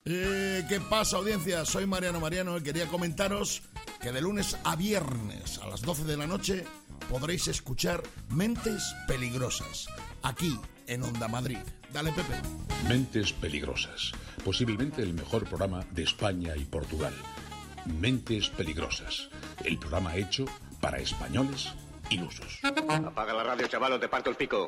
¿Qué pasa, audiencia? Soy Mariano y quería comentaros que de lunes a viernes a las 12 de la noche podréis escuchar Mentes Peligrosas, aquí en Onda Madrid. Dale, Pepe. Mentes Peligrosas, posiblemente el mejor programa de España y Portugal. Mentes Peligrosas, el programa hecho para españoles ilusos. Apaga la radio, chaval, o te parto el pico.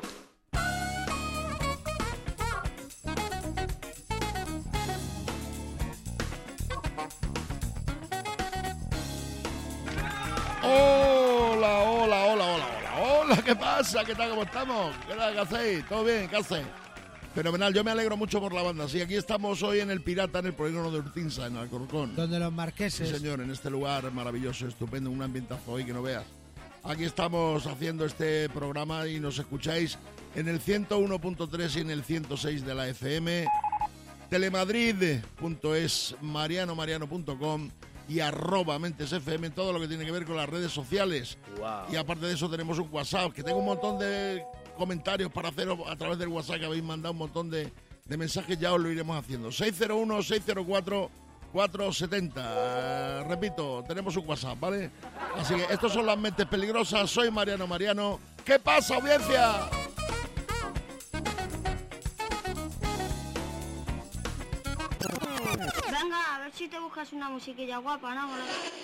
Hola, ¿qué pasa? ¿Qué tal? ¿Cómo estamos? ¿Qué tal? ¿Qué hacéis? ¿Todo bien? ¿Qué hacéis? Fenomenal, yo me alegro mucho por la banda. Sí, aquí estamos hoy en El Pirata, en el polígono de Urtinsa, en Alcorcón. Donde los marqueses. Sí, señor, en este lugar maravilloso, estupendo, un ambientazo hoy que no veas. Aquí estamos haciendo este programa y nos escucháis en el 101.3 y en el 106 de la FM, telemadrid.es, mariano.com y @mentesfm, todo lo que tiene que ver con las redes sociales. Wow. Y aparte de eso tenemos un WhatsApp, que tengo un montón de comentarios para haceros a través del WhatsApp, que habéis mandado un montón de mensajes, ya os lo iremos haciendo. 601-604-470. Repito, tenemos un WhatsApp, ¿vale? Así que estos son las Mentes Peligrosas. Soy Mariano. ¿Qué pasa, audiencia? Venga, a ver si te buscas una musiquilla guapa, ¿no?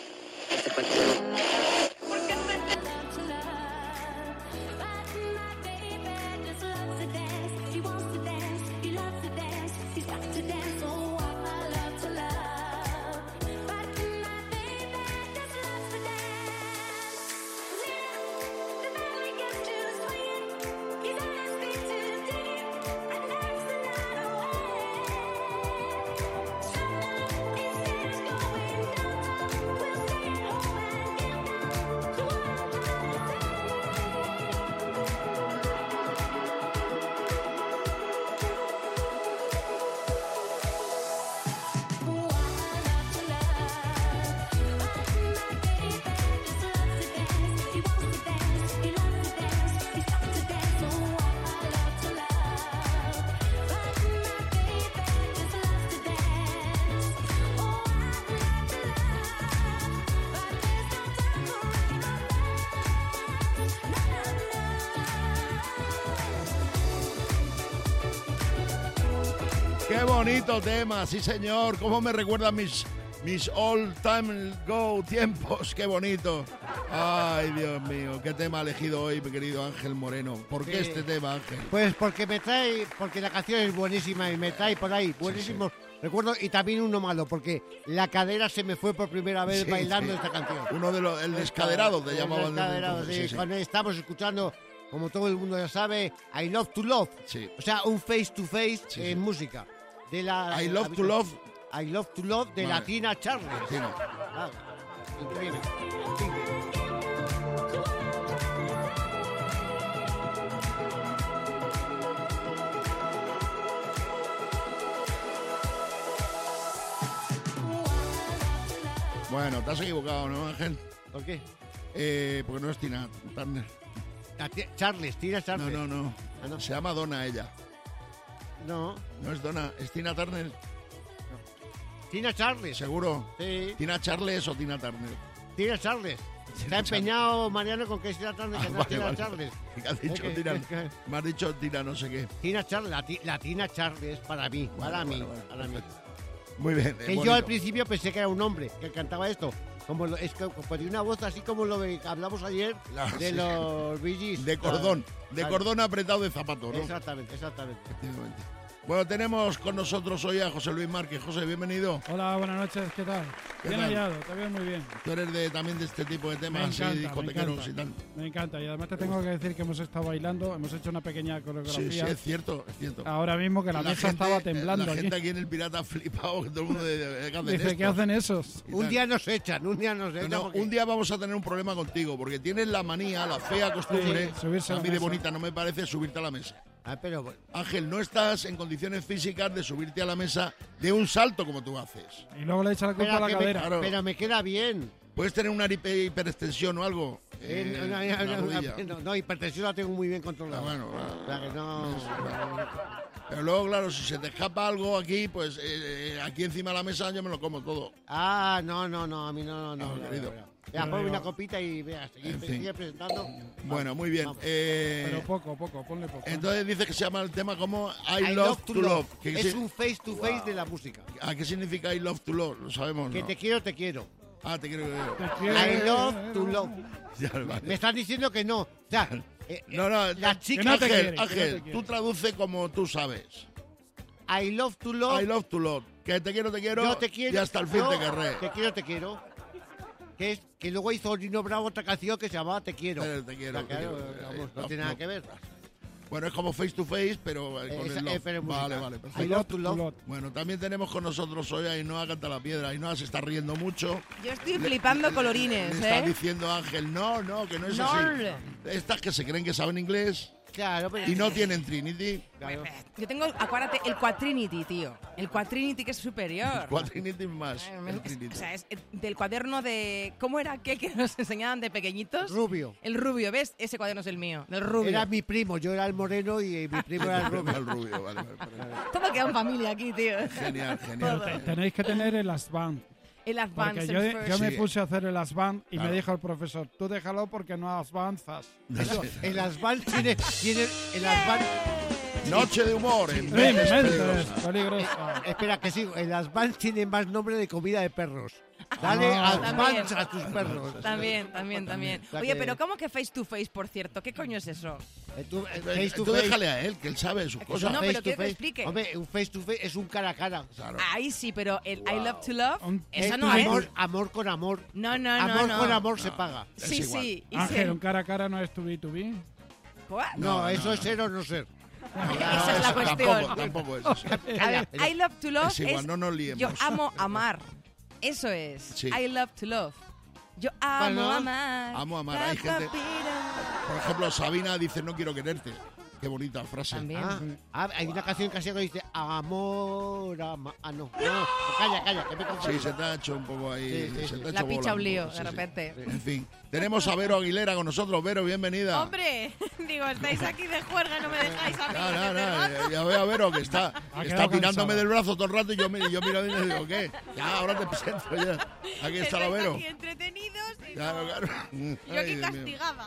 Qué bonito tema, sí señor. Cómo me recuerda mis all time go tiempos. Qué bonito. Ay, Dios mío, qué tema ha elegido hoy, mi querido Ángel Moreno. ¿Por qué este tema, Ángel? Pues porque la canción es buenísima y me trae por ahí buenísimos recuerdos, y también uno malo, porque la cadera se me fue por primera vez bailando esta canción. Uno de el descaderado te llamaban. Descaderado, sí. Cuando estamos escuchando, como todo el mundo ya sabe, I Love to Love. Sí. O sea, un face to face en música. I Love to Love de la Tina Charles. Increíble. Bueno, te has equivocado, ¿no, Ángel? ¿Por qué? Porque no es Tina Turner. Tina Charles. No. Ah, no. Se llama Donna ella. No. No es Donna, es Tina Turner. No. Tina Charles. ¿Seguro? Sí. ¿Tina Charles o Tina Turner? Tina Charles. Se ha empeñado Mariano con que es Tina Turner, que no es Tina Charles. Has dicho Tina, me has dicho Tina no sé qué. Tiene Charles, la Tina Charles para mí, para mí. Muy bien. Que yo al principio pensé que era un hombre que cantaba esto. Es que tiene una voz así como lo que hablamos ayer de los Bee Gees. De cordón, cordón apretado de zapato, ¿no? Exactamente. Efectivamente. Bueno, tenemos con nosotros hoy a José Luis Márquez. José, bienvenido. Hola, buenas noches, ¿qué tal? Bien hallado, te veo muy bien. Tú eres también de este tipo de temas, así, discotequeros y tal. Me encanta, y además te tengo que decir que hemos estado bailando, hemos hecho una pequeña coreografía. Sí, es cierto. Ahora mismo que la mesa estaba temblando. La gente aquí en El Pirata ha flipado, que todo el mundo dice, ¿qué hacen esos? Un día nos echan. No, un día vamos a tener un problema contigo, porque tienes la manía, la fea costumbre, a mí de bonita no me parece, subirte a la mesa. Pero bueno. Ángel, no estás en condiciones físicas de subirte a la mesa de un salto como tú haces. Y luego le echas la culpa a la cadera. Pero me queda bien. ¿Puedes tener una hiperextensión o algo? No, hipertensión la tengo muy bien controlada. Bueno, o sea que no... Pero luego, claro, si se te escapa algo aquí, pues aquí encima de la mesa yo me lo como todo. No, a mí no. Querido. Ya, ponme una copita y vea, sigue presentando. Bueno, muy bien. Pero poco, ponle poco. Entonces dice que se llama el tema como I Love to Love. Es un face to face de la música. ¿A qué significa I Love to Love? Lo sabemos, Que ¿no? te quiero. Te quiero. I love to love. Ya, vale. Me estás diciendo que no. O sea, no, la chica... no te Ángel, quiere. tú traduce como tú sabes. I love to love. I love to love. Que te quiero. Yo te quiero. Y hasta el fin yo te querré. Te quiero. Que luego hizo Nino Bravo otra canción que se llamaba Te quiero. Te quiero. Claro, vamos, no tiene nada que ver. Bueno, es como face to face, pero con el love. Pero Vale, I perfecto. love to love. Bueno, también tenemos con nosotros hoy a Ainhoa Canta la Piedra. Ainhoa se está riendo mucho. Yo estoy flipando colorines, Le está diciendo Ángel, no, que no es así. Estas que se creen que saben inglés Claro, pero... y no tienen Trinity. Claro. Yo tengo, acuérdate, el Quatrinity, tío. El Quatrinity que es superior. Trinity más. el Trinity. O sea, es del cuaderno de... ¿Cómo era aquel que nos enseñaban de pequeñitos? Rubio. El rubio, ¿ves? Ese cuaderno es el mío, del rubio. Era mi primo, yo era el moreno y mi primo era el rubio. El rubio, vale. Todo queda en familia aquí, tío. Genial. Tenéis que tener el Asband. El Porque Advanced yo me Sí. puse a hacer el Asband y Claro. me dijo el profesor, tú déjalo porque no avanzas. El Asband tiene el Asband... Noche de humor en Mentes Mentes Peligrosas. peligrosas. Espera, que sigo. El Asband tiene más nombre de comida de perros. Dale Asband También. a tus perros. También. O sea Oye, que- pero ¿cómo que face to face, por cierto? ¿Qué coño es eso? Face to Tú face. déjale a él, que él sabe sus cosas. No, Face pero to quiero que face. explique. Hombre, un face to face es un cara a cara. Claro. Ahí sí, pero el I love to love, eso Es no es. amor con amor. No. Amor con amor se paga. Sí, Es igual. sí. Y Ángel, un cara a cara no es tu B2B. ¿What? No, eso es ser o no ser. Esa es la cuestión. Tampoco es eso. A ver, I love to love Es igual, no nos liemos. yo amo amar. Eso es. Sí. I love to love. Yo amo Bueno, amar. amo amar. Hay gente- Por ejemplo, Sabina dice no quiero quererte. Qué bonita frase. También. Hay una canción casi que dice amor, no. Calla, que me confundo. Sí, se te ha hecho un poco ahí. Sí. Se te ha La hecho picha bola un lío, poco, de repente. En fin, tenemos a Vero Aguilera con nosotros. Vero, bienvenida. Hombre, digo, estáis aquí de juerga y no me dejáis a mí. No, ya veo a Vero que está quedado tirándome cansada. del brazo todo el rato y yo miro y le digo, ¿qué? Ya, ahora te presento ya. Aquí está la Estáis Vero. aquí entretenidos y Claro. yo Ay, aquí Dios mío. castigada.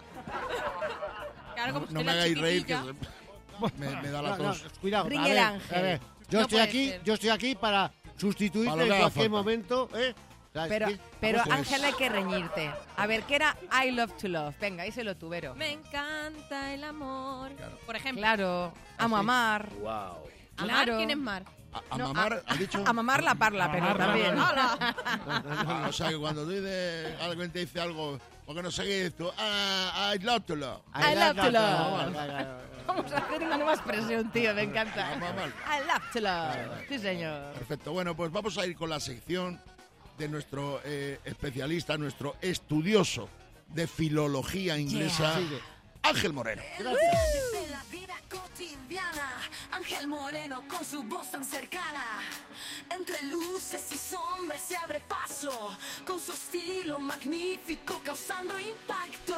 Claro, como No estoy me la hagáis reír, que chiquitilla. me da la No, tos. cuidado. Riñe el ángel. A ver. No puede Yo estoy aquí para sustituirte Para lo que en haga cualquier falta. momento. Pero Pues- Ángel, hay que reñirte. A ver, ¿qué era I love to love? Venga, díselo tú, Vero. Me encanta el amor. Por ejemplo, Claro, amo amar. ¿amar? claro. ¿Quién es mar? A mamar, ¿has dicho? A mamar la parla, pero Mamar, también. mamar. O sea, que cuando tú dices, alguien te dice algo, ¿por qué no seguís tú? I love to love. I love to love. love. Vamos a hacer una nueva expresión, tío, me encanta. A mamar. I love to love. Sí, señor. Perfecto. Bueno, pues vamos a ir con la sección de nuestro especialista, nuestro estudioso de filología inglesa, Ángel Moreno. De la vida cotidiana, Ángel Moreno con su voz tan cercana. Entre luces y sombras se abre paso, con su estilo magnífico causando impacto.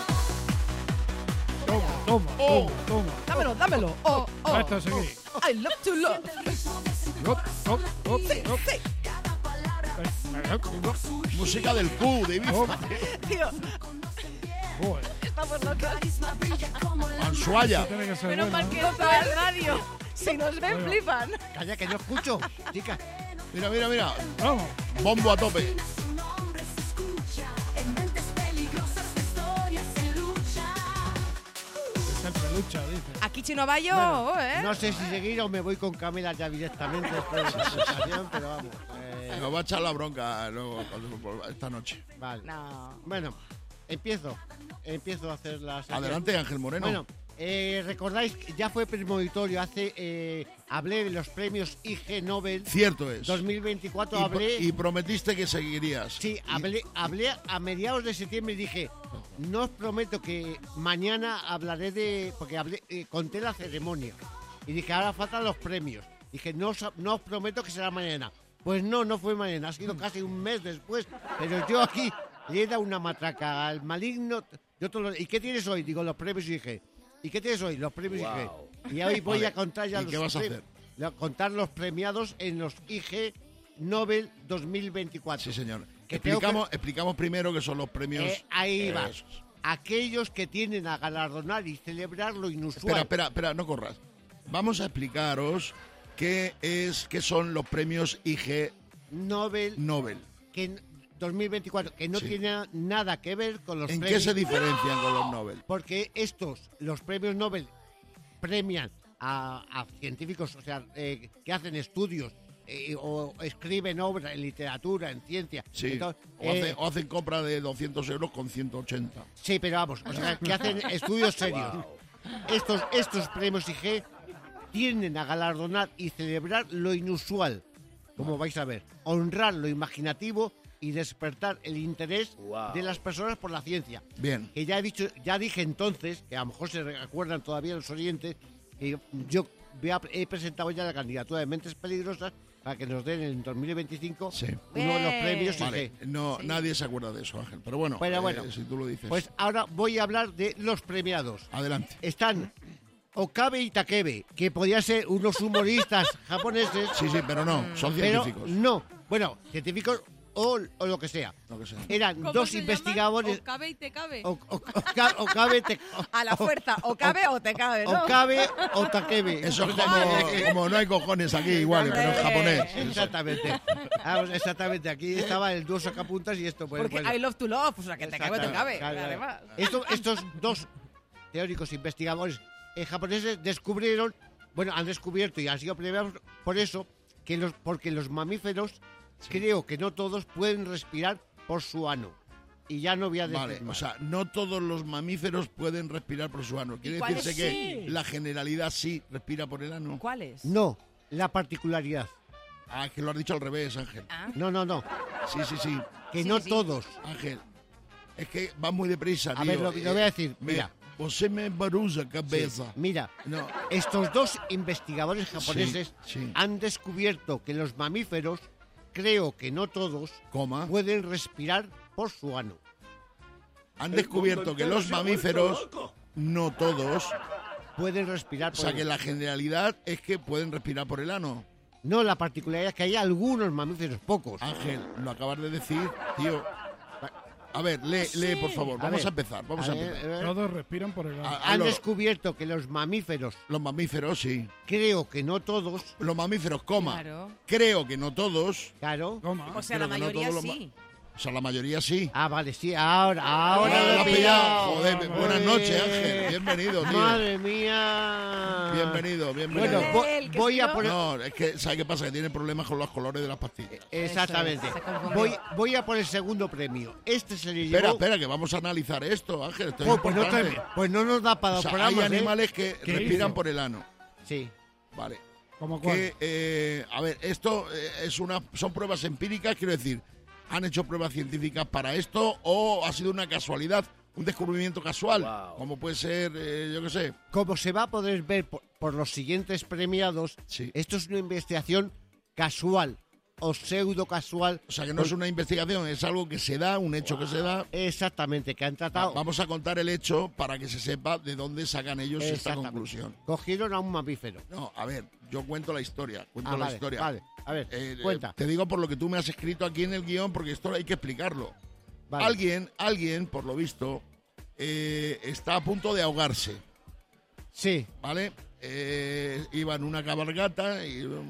Toma. Dámelo. Oh. Esto es aquí. I love to love. El ritmo de ese cada palabra Música del Q, de Ibiza. Tío, Joder, estamos locos. carisma brilla como la Ansuaya. tiene que ser Menos bueno, mal que ¿no? esto es radio. Si nos ven, flipan. Calla, que yo escucho. Chica, Mira. Vamos. Bombo a tope. su nombre se escucha. En mentes peligrosas la historia se lucha. Siempre lucha, dice. Aquí Chino Bayo, no sé si seguir o me voy con Camela ya directamente después de la presentación, pero vamos. Nos va a echar la bronca luego esta noche. Vale. No. Bueno, empiezo a hacer las... Adelante, Ángel Moreno. Bueno, recordáis que ya fue premonitorio, hablé de los premios IG Nobel Cierto es. 2024, Y, hablé... y prometiste que seguirías. Sí, hablé a mediados de septiembre y dije, no os prometo que mañana hablaré de... Porque conté la ceremonia y dije, ahora faltan los premios. Dije, no os prometo que será mañana. Pues no fue mañana, ha sido casi un mes después. Pero yo aquí le da una matraca al maligno. ¿Y qué tienes hoy? Digo, los premios IG. ¿Y qué tienes hoy? Los premios IG. Y hoy voy a contar ya ¿Y qué vas a hacer? Contar los premiados en los IG Nobel 2024. Sí, señor. Que Explicamos primero qué son los premios. Ahí va. Aquellos que tienden a galardonar y celebrar lo inusual. Espera, no corras. Vamos a explicaros qué son los premios IG Nobel. Que en 2024, que no tiene nada que ver con los premios. ¿En qué se diferencian con los Nobel? Porque los premios Nobel premian a científicos, o sea, que hacen estudios o escriben obras en literatura, en ciencia. Sí, entonces, o hacen compra de 200 euros con 180. Sí, pero vamos, o sea, que hacen estudios serios. Estos premios IG tienden a galardonar y celebrar lo inusual, como vais a ver, honrar lo imaginativo y despertar el interés de las personas por la ciencia. Bien. Que ya dije entonces, que a lo mejor se recuerdan todavía los oyentes, que yo he presentado ya la candidatura de Mentes Peligrosas para que nos den en 2025 uno de los premios. Vale. No, nadie se acuerda de eso, Ángel. Pero bueno, si tú lo dices. Pues ahora voy a hablar de los premiados. Adelante. Están Okabe y Takebe, que podían ser unos humoristas japoneses. Sí, pero no, son científicos. No, bueno, científicos o lo que sea. Eran dos investigadores. ¿Okabe y te cabe? Okabe a la fuerza, o cabe o te cabe, ¿no? Okabe o Takebe. Eso es como no hay cojones aquí igual, pero en japonés. Exactamente. Exactamente, aquí estaba el dúo sacapuntas y esto. Porque I love to love, o sea, que te cabe o te cabe. Además. Estos dos teóricos investigadores japoneses han descubierto y han sido premiados por eso, porque los mamíferos, creo que no todos pueden respirar por su ano. Y ya no voy a decir Vale, más. O sea, no todos los mamíferos pueden respirar por su ano. Quiere decirse que la generalidad sí respira por el ano. ¿Cuáles? No, la particularidad. Ah, que lo has dicho al revés, Ángel. No. Sí. Que no todos. Ángel, es que va muy deprisa, tío. A ver, lo voy a decir, mira. Você me baruza cabeza. Sí, mira, no. Estos dos investigadores japoneses han descubierto que los mamíferos, creo que no todos, pueden respirar por su ano. Han descubierto que los mamíferos, no todos, pueden respirar por el ano. O sea, que la generalidad es que pueden respirar por el ano. No, la particularidad es que hay algunos mamíferos, pocos. Ángel, lo acabas de decir, tío. A ver, lee por favor. Vamos a empezar. Todos respiran por el ano. Han descubierto que los mamíferos... Los mamíferos, sí. Creo que no todos... Los mamíferos, Claro. Creo que no todos. Claro. O sea, la mayoría sí. O sea, la mayoría sí. Ah, vale, sí. Ahora lo has pillado. Joder, Joder. buenas noches, Ángel. Bienvenido, tío. Madre mía. Bienvenido. Bueno, voy a poner... No, es que, ¿sabes qué pasa? Que tienen problemas con los colores de las pastillas. Exactamente. Voy a por el segundo premio. Este se le llevó... Espera, que vamos a analizar esto, Ángel. Esto es importante. Pues no nos da para o sea, programas, hay animales que respiran por el ano. Sí. Vale. ¿Cómo cuál? A ver, esto son pruebas empíricas, quiero decir, ¿han hecho pruebas científicas para esto o ha sido una casualidad, un descubrimiento casual? Como puede ser, yo qué sé. Como se va a poder ver por los siguientes premiados, esto es una investigación casual o pseudo casual. O sea, que no es una investigación, es algo que se da, un hecho que se da. Exactamente, que han tratado. Vamos a contar el hecho para que se sepa de dónde sacan ellos esta conclusión. Cogieron a un mamífero. No, a ver, yo cuento la historia. Vale, a ver, cuenta. Te digo por lo que tú me has escrito aquí en el guión, porque esto hay que explicarlo. Vale. Alguien, por lo visto, está a punto de ahogarse. Sí. ¿Vale? Iba en una cabalgata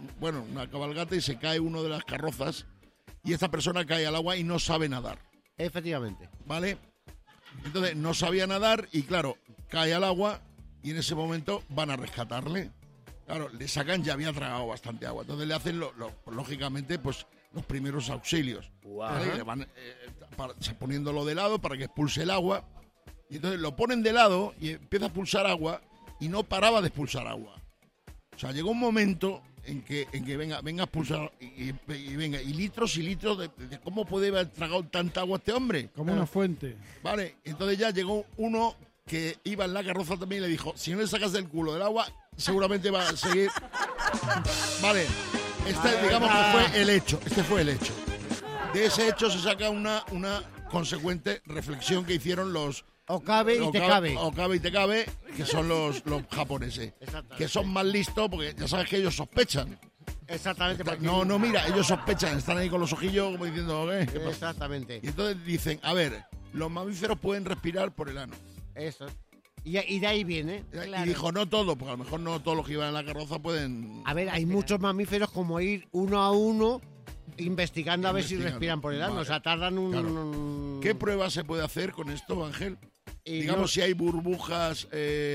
y se cae uno de las carrozas y esta persona cae al agua y no sabe nadar. Efectivamente. ¿Vale? Entonces no sabía nadar y claro, cae al agua y en ese momento van a rescatarle. Claro, le sacan, ya había tragado bastante agua. Entonces le hacen, lógicamente, pues los primeros auxilios. ¿Vale? Le van poniéndolo de lado para que expulse el agua. Y entonces lo ponen de lado y empieza a expulsar agua y no paraba de expulsar agua. O sea, llegó un momento en que venga a expulsar y litros y litros de cómo puede haber tragado tanta agua este hombre. Como una fuente. Vale, entonces ya llegó uno que iba en la carroza también y le dijo, si no le sacas del culo del agua, seguramente va a seguir. Vale, digamos que fue el hecho. Este fue el hecho. De ese hecho se saca una consecuente reflexión que hicieron los Okabe y Tekabe. Okabe y Tekabe, que son los japoneses. Que son más listos porque ya sabes que ellos sospechan. Exactamente. porque- No, mira, ellos sospechan, están ahí con los ojillos como diciendo, ¿qué pasa? Exactamente. Y entonces dicen, a ver, los mamíferos pueden respirar por el ano. Eso. Y de ahí viene. Y dijo, no todo, porque a lo mejor no todos los que iban en la carroza pueden... A ver, hay muchos mamíferos como ir uno a uno investigando a ver si Investigando. respiran por el ano. Vale. O sea, tardan un... Claro. ¿Qué prueba se puede hacer con esto, Ángel? Y Digamos, no- si hay burbujas,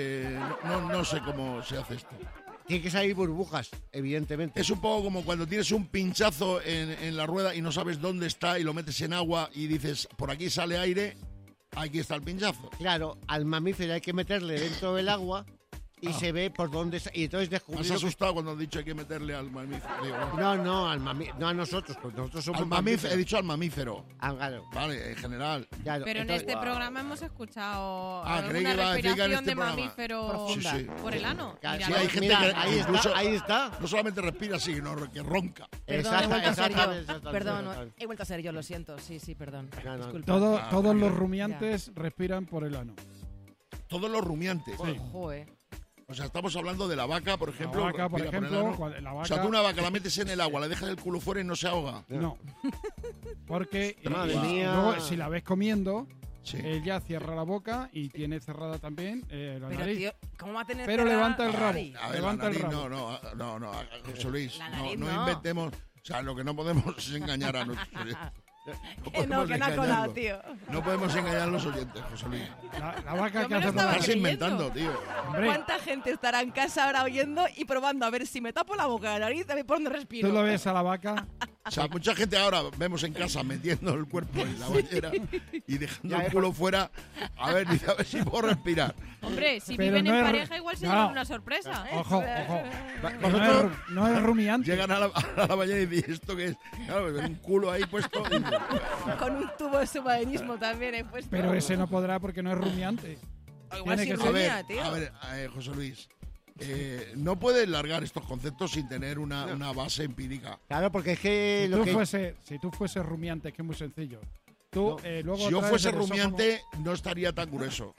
no sé cómo se hace esto. Tiene que salir burbujas, evidentemente. Es un poco como cuando tienes un pinchazo en la rueda y no sabes dónde está y lo metes en agua y dices, por aquí sale aire, aquí está el pinchazo. Claro, al mamífero hay que meterle dentro del agua y se ve por dónde... Y entonces Me has descubrir... asustado cuando has dicho hay que meterle al mamífero. Digo, No, no a nosotros, pues nosotros somos al mamífero, he dicho al mamífero. Ah, claro, Vale, en general. claro. Pero en Entonces- este programa hemos escuchado creí alguna que iba a decir que en respiración este de programa. mamífero Profunda. Sí, sí. por el ano. Claro, Mira, Sí, ¿no? hay gente Mira, que ahí incluso está, ahí está. no solamente respira, sino que ronca. Perdón, he vuelto a ser yo. Exactamente. Perdón, he vuelto a ser yo, lo siento. Sí, perdón. No, no. Disculpa. Todos los rumiantes respiran por el ano. Todos los rumiantes. Sí. Joder. O sea, estamos hablando de la vaca, por ejemplo. La vaca, por respira el ejemplo, ano. cuando la O sea, vaca- tú una vaca la metes en el agua, le dejas el culo fuera y no se ahoga. No. Porque Madre y mía. luego, si la ves comiendo, Sí. ella cierra la boca y tiene cerrada también la Pero, nariz. tío, ¿cómo va a tener Pero cerrada levanta el la rabo. nariz? A ver, Levanta la el nariz, rabo. no, José Luis, La no nariz no no. inventemos. O sea, lo que no podemos es engañar a nuestros oyentes. No, podemos que no ha colado, engañarlos. tío. No podemos engañar a los oyentes, José Luis. La vaca Yo que me lo hace por estaba la Estás creyendo. inventando, tío. Hombre, ¿Cuánta gente estará en casa ahora oyendo y probando a ver si me tapo la boca, la nariz, a ver por dónde respiro? tú lo ves a la vaca. O sea, mucha gente ahora vemos en casa metiendo el cuerpo en la bañera y dejando el culo fuera. A ver, dice, a ver si puedo respirar. Hombre, si Pero viven no en es- pareja igual se no. llevan una sorpresa. Ojo. Vosotros No es rumiante. llegan a la bañera y dicen, ¿esto qué es? Claro, ven un culo ahí puesto. y- Con un tubo de submarinismo también he puesto. Pero ese no podrá porque no es rumiante. Igual tiene sí que rumia, ser- tío. A ver, José Luis. No puedes largar estos conceptos sin tener una base empírica. Claro, porque es que Si lo que... tú fueses rumiante, que es muy sencillo. Tú luego Si yo traes fuese el esófago- rumiante, no estaría tan grueso.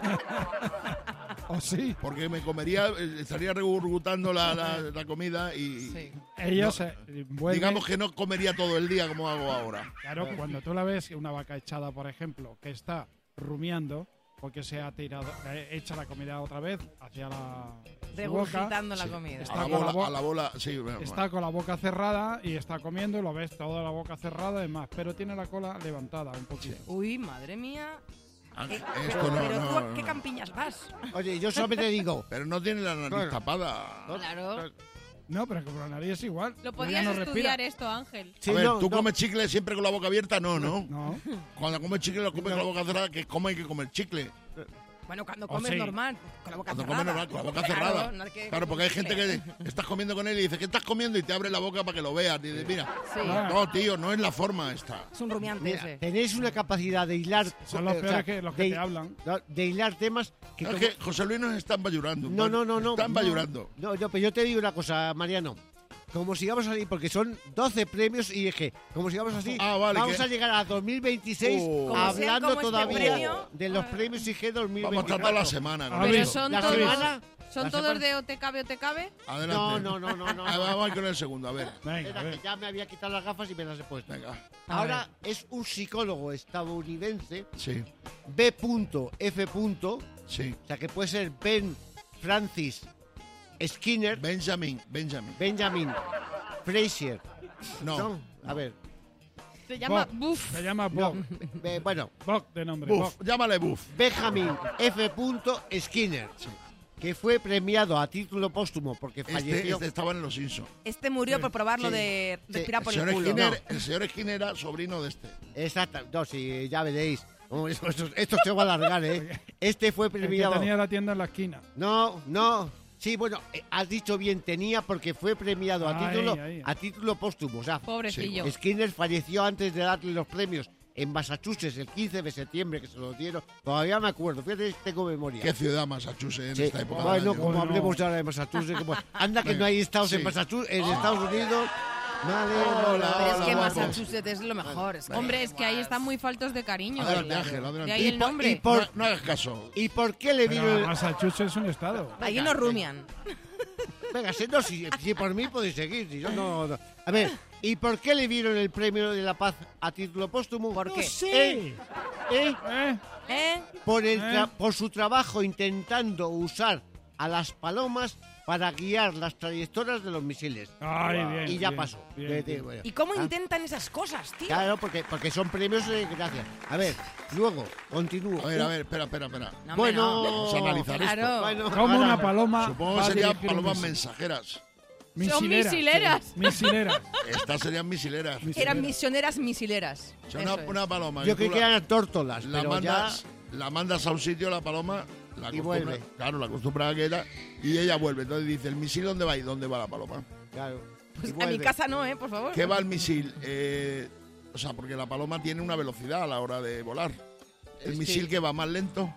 ¿O sí? Porque me comería, estaría regurgitando la comida y Sí. Ellos vuelven... digamos que no comería todo el día como hago ahora. Claro, cuando tú la ves, una vaca echada, por ejemplo, que está rumiando, porque se ha tirado, echa la comida otra vez hacia su boca, Regurgitando la comida. Está A con la la bola, sí. bueno, está con la boca cerrada y está comiendo, y lo ves toda la boca cerrada, es más, pero tiene la cola levantada un poquito. Uy, madre mía. Ángel, ¿Qué- esto no, pero tú, no, ¿a qué no. campiñas vas? Oye, yo solamente digo... Pero no tiene la nariz Claro. tapada. Claro. No, pero como la nariz es igual. Lo ella podías no estudiar respira. esto, Ángel. Sí, A ver, no, ¿tú no. comes chicle siempre con la boca abierta? No, ¿no? No, Cuando comes chicle lo comes con la boca cerrada, que como hay que comer chicle. Bueno, cuando O comes sí. normal, con la boca Cuando cerrada. comes normal, con la boca Claro, cerrada. no hay que- Claro, porque hay gente que estás comiendo con él y dice, ¿qué estás comiendo? Y te abre la boca para que lo veas. Y dices, mira, Sí. no, tío, no es la forma esta. Es un rumiante Mira, ese. tenéis una capacidad de hilar... son los o sea, peores que los que de- te hablan. no, de hilar temas que... Es como- que José Luis nos está embayurando. No. Está embayurando. No, pero yo te digo una cosa, Mariano. Como sigamos así, porque son 12 premios y dije, como sigamos así, Ah, vale, vamos que- a llegar a 2026 Oh. Como sean hablando como este todavía premio, de los premios IG 2024. Vamos a tratar la semana. con A ver, Pero esto. son la todos, semana- son la todos semana- de OTKB. Adelante. No. Vamos con el segundo, a ver. Venga, a Espera, ver. que ya me había quitado las gafas y me las he puesto. Venga. Ahora es un psicólogo estadounidense, Sí, B.F. O sí. sea, que puede ser Ben Francis Skinner, Benjamin. Benjamin Fraser. No. ¿No? A ver, Se llama Bob. Buff. Se llama no, Bob. bueno, Bob de nombre. Buff, Bob. llámale Buff. Benjamin F. Skinner, que fue premiado a título póstumo porque falleció. Este estaba en Los Simpsons. Este murió por probarlo Sí. de Sí. respirar El por el señor, culo. Skinner, el señor Skinner era sobrino de este. Exacto, no, sí, ya veréis. Oh, esto se va a alargar, ¿eh? Este fue El que premiado. tenía la tienda en la esquina. No. Sí, bueno, has dicho bien, tenía porque fue premiado Ahí. a título póstumo. O sea, Pobrecillo. Skinner falleció antes de darle los premios en Massachusetts el 15 de septiembre que se los dieron. Todavía me acuerdo, fíjate, tengo memoria. ¿Qué ciudad Massachusetts en Sí, esta época? bueno, del año? como Bueno. hablemos ahora de Massachusetts, anda que Venga, no hay estados sí. en Massachusetts, en Estados Unidos. Hola, Pero es que guapos. Massachusetts es lo mejor. Es que- Hombre, es que ahí están muy faltos de cariño. Adelante, Ángel, adelante. De ahí el nombre. No hagas caso. ¿Y por qué le vino Pero el... Massachusetts es un estado. Allí no rumian. Venga, si por mí podéis seguir. Si yo no. A ver, ¿y por qué le dieron el premio de la paz a título póstumo? ¿Por qué? ¿Eh? ¿Eh? Por su trabajo intentando usar a las palomas para guiar las trayectorias de los misiles. Ay, bien. Y ya bien, pasó. bien, bien. Bueno. ¿Y cómo Ah, intentan esas cosas, tío? Claro, porque son premios de gracia. A ver, luego, continúo. A ver, espera. No, Bueno, hombre, no. Vamos a analizar Claro. esto. Bueno, Como ahora- una paloma. Supongo va que a serían dirigir un palomas misil. mensajeras. Son misileras. sí, misileras. Estas serían misileras. Eran misioneras misileras. O sea, Eso una paloma. Yo que tú creí que eran tórtolas, la pero mandas, la mandas a un sitio, la paloma, la Y acostumbra- vuelve. Claro, la acostumbra a que era, y ella vuelve. Entonces dice, ¿el misil dónde va? ¿Y dónde va la paloma? ya. Claro. Pues Y a mi vuelve. casa no, por favor. ¿Qué va el misil? O sea, porque la paloma tiene una velocidad a la hora de volar. ¿El Es misil que- que va más lento?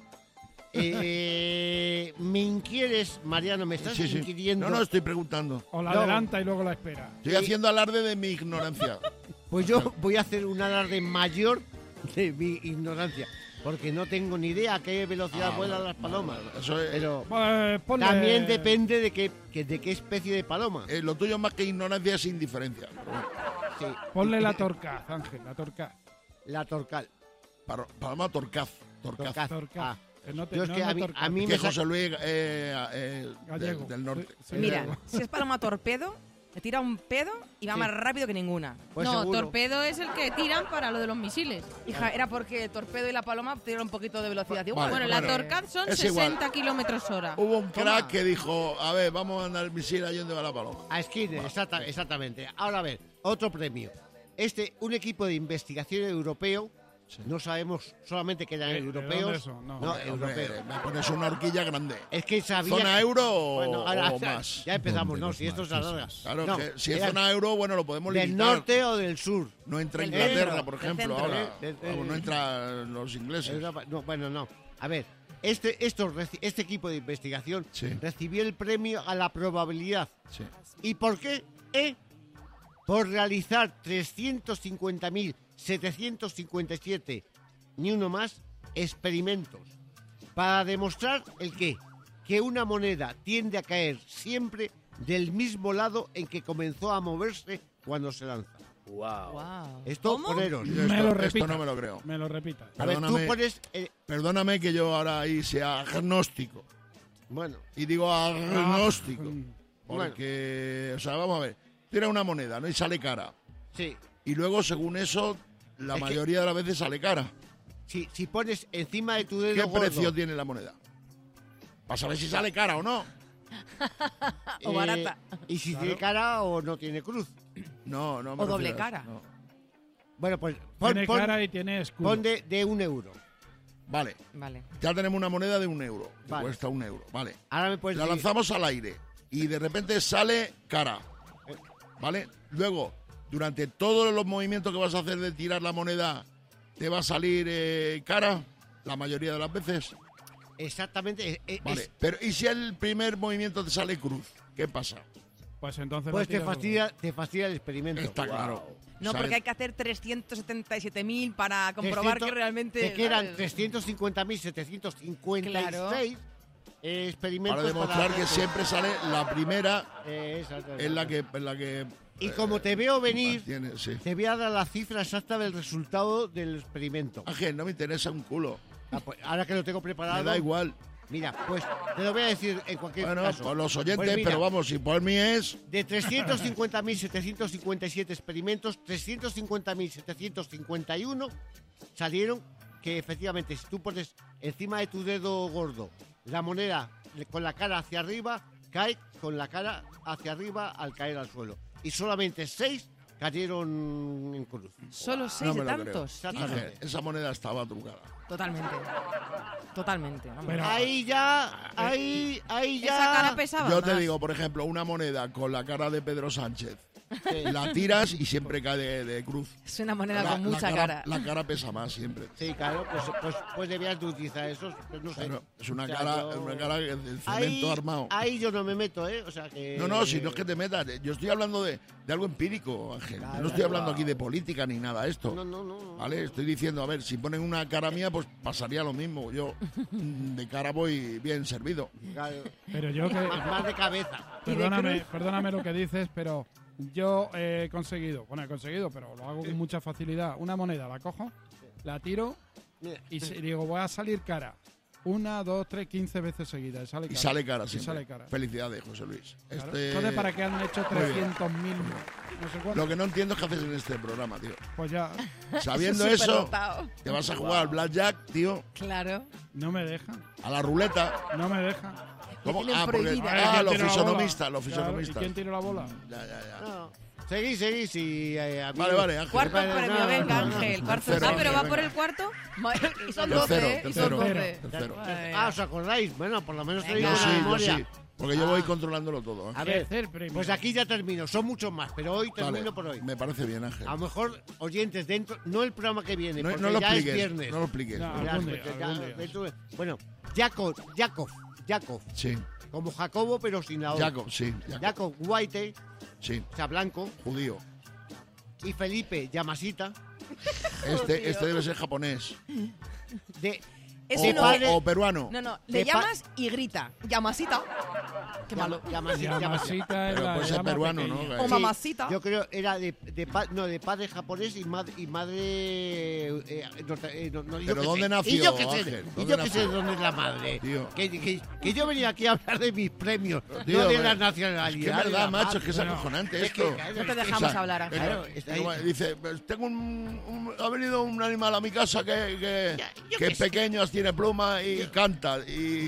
Me inquieres, Mariano, me estás Sí, sí. inquiriendo. No, estoy preguntando. O la No. adelanta y luego la espera. Estoy haciendo alarde de mi ignorancia. Pues yo voy a hacer un alarde mayor de mi ignorancia, porque no tengo ni idea a qué velocidad vuelan las palomas. Eso es, Pero Pues ponle- también depende de qué especie de paloma. lo tuyo más que ignorancia es indiferencia. Pero bueno, Sí. Ponle la torcaz, Ángel, la torcaz. La torcal. paloma torcaz. Torcaz. Torcaz. Ah. Que no te- Yo es no que la a mí, torcaz. a mí Que me sa- José Luis Gallego. del norte. Sí, Mira, gallego. si es paloma torpedo, le tira un pedo y va Sí. más rápido que ninguna. Pues no, seguro. torpedo es el que tiran para lo de los misiles. Hija, era porque el torpedo y la paloma tienen un poquito de velocidad igual. Vale, Bueno, la bueno, Torcaz son es 60 igual. kilómetros hora. Hubo un crack Toma. que dijo, a ver, vamos a mandar el misil allí donde va la paloma. A Skinner, exactamente. Ahora a ver, otro premio. Un equipo de investigación europeo, no sabemos solamente que eran ¿De europeos. dónde son? No. Hombre, europeos. me pones una horquilla grande. Es que sabía. ¿Zona euro o, Bueno, ahora, o más? Ya empezamos, ¿Dónde no, los si esto se alarga. Claro, No, que si es eran zona euro, bueno, lo podemos del limitar. norte o del sur. No entra Del Inglaterra, centro, por del ejemplo, centro. ahora. Vamos, no entran los ingleses. No, bueno, no. A ver, este equipo de investigación Sí. recibió el premio a la probabilidad. Sí. ¿Y por qué? Por realizar 350.757, ni uno más, experimentos para demostrar el qué. Que una moneda tiende a caer siempre del mismo lado en que comenzó a moverse cuando se lanza. Wow. Esto, ¿Cómo? poneros. Yo Me lo esto repita. no me lo creo. Me lo repita. A ver, tú Perdóname. pones... Perdóname que yo ahora ahí sea agnóstico. bueno, Y digo agnóstico. Mm. Porque, o sea, vamos a ver. Tira una moneda, ¿no? Y sale cara. sí. Y luego, según eso, la Es que- mayoría de las veces sale cara. Si pones encima de tu dedo ¿Qué gordo, precio tiene la moneda? Para saber si sale cara o no. O barata. Y si tiene cara o no tiene cruz. No, no. me O doble refiero a eso, cara. no. Bueno, pues Tiene cara y tiene escudo. pon de 1 euro. Vale, Vale. ya tenemos una moneda de 1 euro. Que Vale. cuesta 1 euro. Vale. Ahora me puedes La decir- lanzamos al aire y de repente sale cara. ¿Vale? Luego, durante todos los movimientos que vas a hacer de tirar la moneda, ¿te va a salir cara? La mayoría de las veces. Exactamente. Vale. Pero ¿y si el primer movimiento te sale cruz? ¿Qué pasa? Pues entonces. Pues la tiras te fastidia el experimento. Está claro. No, ¿Sabes? porque hay que hacer 377.000 para comprobar que realmente... Te quedan 350.756 Claro. experimentos Para demostrar que siempre sale la primera Exactamente. en la que Y como te veo venir, tiene, sí. te voy a dar la cifra exacta del resultado del experimento. Ángel, no me interesa un culo. Pues ahora que lo tengo preparado. Me da igual. Mira, pues te lo voy a decir en cualquier Bueno, caso. por los oyentes, Pues mira, pero vamos, si por mí es... De 350.757 experimentos, 350.751 salieron que efectivamente si tú pones encima de tu dedo gordo la moneda con la cara hacia arriba, cae con la cara hacia arriba al caer al suelo. Y solamente 6 cayeron en cruz. Solo 6 No me de lo creo. tantos. Exactamente. Ángel, esa moneda estaba trucada. Totalmente. Totalmente. hombre. Pero- Ahí ya, ahí ya. Esa cara pesaba Yo te más. digo, por ejemplo, una moneda con la cara de Pedro Sánchez la tiras y siempre cae de cruz. Es una moneda con mucha cara. La cara pesa más siempre. Sí, claro, pues debías de utilizar esos, pues no sé. Claro, es una O sea, cara, yo- una cara del cemento armado. Ahí yo no me meto, ¿eh? O sea que... No, si no es que te metas. Yo estoy hablando de algo empírico, Ángel. Yo no estoy hablando aquí de política ni nada de esto. No. ¿Vale? Estoy diciendo, a ver, si ponen una cara mía, pues pasaría lo mismo. Yo de cara voy bien servido. Claro. Pero yo que... Más de cabeza. Perdóname lo que dices, pero yo he conseguido, pero lo hago con mucha facilidad. Una moneda la cojo, la tiro Mira. y digo, voy a salir cara. 1, 2, 3, 15 veces seguidas. Y sale Y cara. sale cara Y siempre. sale cara. Felicidades, José Luis. Claro. Entonces, ¿para qué han hecho 300.000? No sé cuánto. Lo que no entiendo es qué haces en este programa, tío. Pues ya, Sabiendo Es eso, superdotado. te vas a jugar al blackjack, tío, Claro. no me dejan. a la ruleta. No me dejan. ¿Cómo? tienen Porque, prohibida. ¿Quién los tira la fisonomistas, bola? los Claro, ¿y fisonomistas. quién tira la bola? Ya. No. Seguí, sí. A mí- Vale, Ángel. Cuarto Vale, premio, no, venga, no, no. Ángel. Cuarto Tercero, Ah, pero va venga. por el cuarto. Y son 12, y son 12. Tercero. ¿os acordáis? Bueno, por lo menos Venga. tenéis Yo una sí, memoria. Porque yo voy controlándolo todo. A ver, Tercer premio. pues aquí ya termino. Son muchos más, pero hoy termino Vale, por hoy. me parece bien, Ángel. A lo mejor, oyentes, dentro, no el programa que viene, No, porque no lo ya es expliques. viernes. No lo expliques. No. Ya, Algún día, porque ya algún día. dentro- bueno, Jakov, Sí, como Jacobo, pero sin la O. Jacob, sí. Jakov White, Sí, o sea, blanco, judío. y Felipe Yamasita, Este debe ser japonés. de Es O, uno padre- o peruano. No, le de pa- llamas y grita. Llamasita. Qué malo. Yamasita. Yamasita es Pero la puede ser llama peruano, pequeña. ¿no? O mamacita. Yo creo era de padre japonés y madre yo ¿Pero qué dónde sé. nació, Y yo qué Ángel? sé, y ¿Dónde yo qué sé nació? dónde es la madre. Tío. Que yo venía aquí a hablar de mis premios, Tío, no de pero- la Es que nacionalidad. es verdad, macho, es que es Bueno, acojonante es que, esto. claro, No te es que- dejamos hablar, Ángel. Claro, está ahí. Dice, pues tengo ha venido un animal a mi casa que yo es qué sé. pequeño, tiene pluma y canta.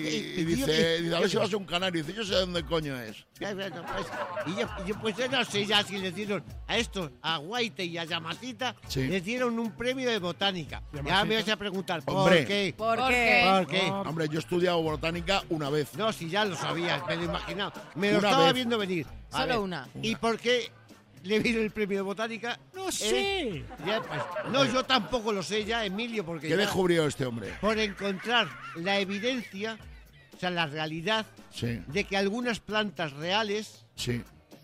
Y yo dice, qué- a ver si va a ser un canario. Dice, yo sé dónde coño es. Ya, bueno, pues, y yo, pues yo no sé ya si les dieron a estos, a White y a Yamasita, Sí. les dieron un premio de botánica. Y ahora me vais a preguntar, Hombre. ¿por qué? ¿Por ¿Por qué? qué? ¿Por qué? Hombre, yo he estudiado botánica una vez. No, si ya lo sabías, me lo imaginaba. Me lo Una estaba vez. viendo venir. A Solo ver, una. ¿Y por qué le vino el premio de botánica? No sé. Ya, pues, no, yo tampoco lo sé ya, Emilio, porque ¿Qué ya, descubrió este hombre? por encontrar la evidencia, o sea, la realidad Sí, de que algunas plantas reales sí.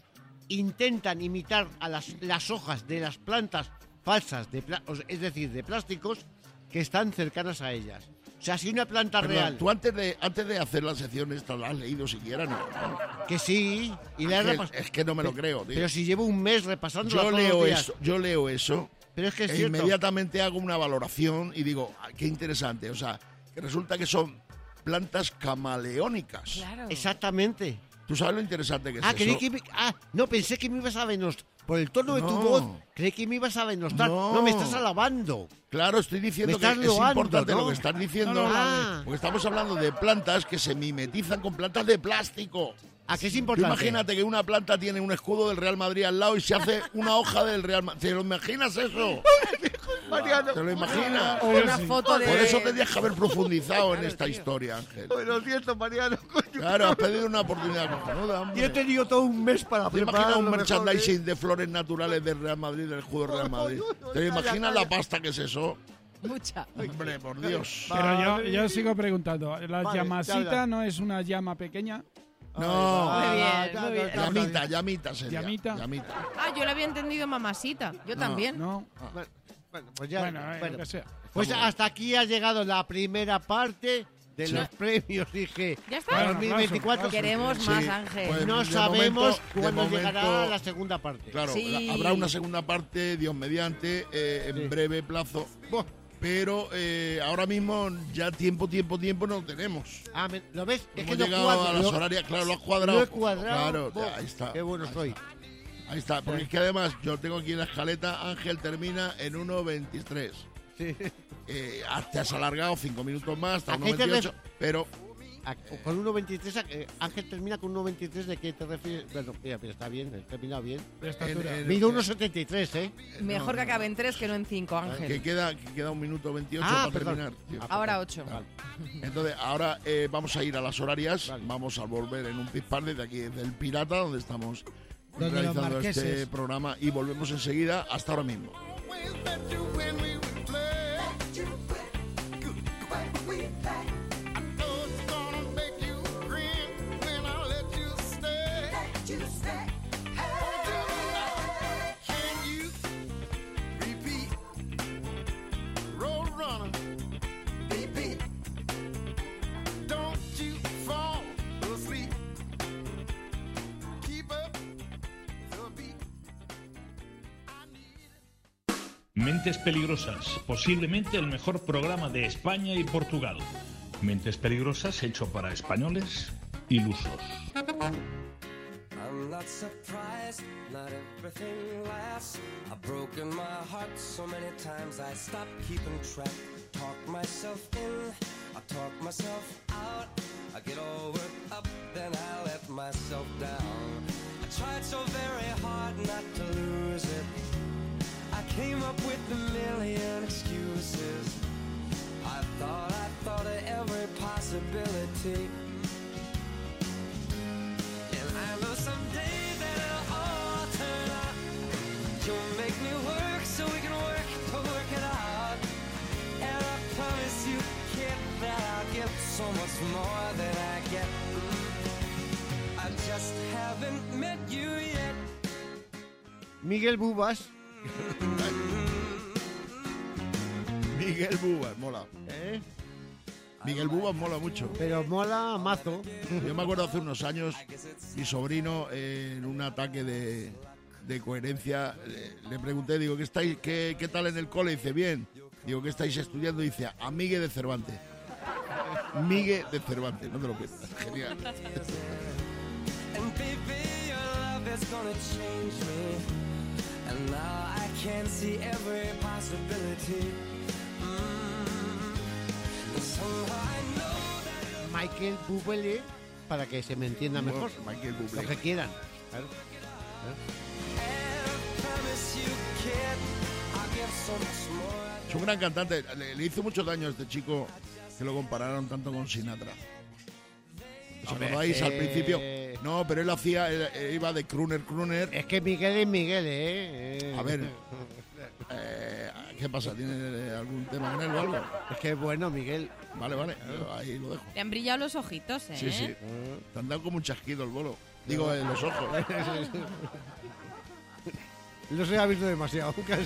intentan imitar a las hojas de las plantas falsas, es decir, de plásticos, que están cercanas a ellas. O sea, si una planta Perdón, real, tú antes de hacer la sección esta, ¿la has leído siquiera? No. que sí, y la he Ángel, repasado. es que no me lo creo, tío. Pero si llevo un mes repasando Yo leo eso Pero es que es e cierto. inmediatamente hago una valoración y digo, "Ah, qué interesante". O sea, que resulta que son plantas camaleónicas. Claro. Exactamente. ¿Tú sabes lo interesante que es Creí eso? que no, pensé que me ibas a denostar. Por el tono de tu No. voz, creí que me ibas a denostar. No. No, me estás alabando. Claro, estoy diciendo Me que estás es loando, importante ¿no? lo que estás diciendo. Ah. Porque estamos hablando de plantas que se mimetizan con plantas de plástico. ¿A qué es Tú importante? imagínate que una planta tiene un escudo del Real Madrid al lado y se hace una hoja del Real Madrid. ¿Te lo imaginas eso? Mariano. ¿Te lo imaginas? Una foto de... Por eso tendrías que haber profundizado en esta historia, Ángel. Lo siento, Mariano. coño. Claro, has pedido una oportunidad cojonuda, hombre. Yo he tenido todo un mes para ¿Te imaginas preparar un lo mejor, merchandising de flores naturales del Real Madrid, del escudo del Real Madrid? ¿Te imaginas la pasta que es eso? Mucha. Hombre, por Dios. Pero yo sigo preguntando. ¿La Vale, llamasita ya. no es una llama pequeña? No. Muy bien, muy bien. Llamita sería. Llamita. Ah, yo le había entendido mamacita. Yo también. No. Bueno, pues ya. Bueno, bueno. lo que sea. Pues hasta aquí ha llegado la primera parte de Sí. los premios, dije. ¿Ya está? Bueno, 2024. Queremos Sí, más, Ángel. pues, No de sabemos momento- cuándo de llegará momento- la segunda parte. Claro, Sí. habrá una segunda parte, Dios mediante, en Sí. breve plazo. Pero ahora mismo ya tiempo no tenemos. Ah, ¿lo ves? Es Hemos que no llegado cuadro, a las lo- horarias, claro, lo has cuadrado. Lo he cuadrado. Claro, Buah, ahí está. Qué bueno ahí estoy. está. Ahí está, porque es que además yo tengo aquí en la escaleta, Ángel termina en 1.23. Sí. Te has alargado 5 minutos más, hasta ¿A qué te 1.28, pero Con 1.23, Ángel termina con 1.23, ¿de qué te refieres? Bueno, mira, pero está bien, he terminado bien. De estatura. Mido 1.73, ¿eh? Mejor que acabe en 3 que no en 5, Ángel. que queda 1 minuto 28 Ah, para perdón. terminar. tío. Ahora 8. Entonces, ahora vamos a ir a las horarias, vamos a volver en un pispar desde aquí, desde el Pirata, donde estamos Donde los realizando marqueses. este programa y volvemos enseguida. Hasta ahora mismo. Mentes Peligrosas, posiblemente el mejor programa de España y Portugal. Mentes Peligrosas hecho para españoles ilusos. I'm not surprised, not everything lasts. I've broken my heart so many times I stopped keeping track. Talk myself in, I talk myself out. I get all worked up, then I let myself down. I tried so very hard not to lose it. I came up with a million excuses. I thought of every possibility. And I know someday that it'll all turn out. You'll make me work so we can work to work it out. And I promise you, kid, that I'll give so much more than I get. I just haven't met you yet. Miguel Bubas. Miguel Bubas, mola. Miguel Bubas mola mucho. Pero mola mazo. Yo me acuerdo hace unos años, mi sobrino, en un ataque de coherencia, le pregunté, digo, ¿qué tal en el cole? Dice, bien. Digo, ¿qué estáis estudiando? Dice, a Miguel de Cervantes. Miguel de Cervantes, no te lo pierdas. Genial. And now I can see every possibility. Michael Bublé, para que se me entienda mejor. Michael Bublé. Lo que quieran. Claro. Es un gran cantante. Le hizo mucho daño a este chico que lo compararon tanto con Sinatra. ¿Os acordáis al principio? No, pero él iba de crooner. Es que Miguel es Miguel, A ver, ¿qué pasa? ¿Tiene algún tema con él o algo? Es que es bueno, Miguel. Vale, ahí lo dejo. Le han brillado los ojitos, ¿eh? Sí. Te han dado como un chasquido el bolo. Digo, en los ojos. No se ha visto demasiado, casi.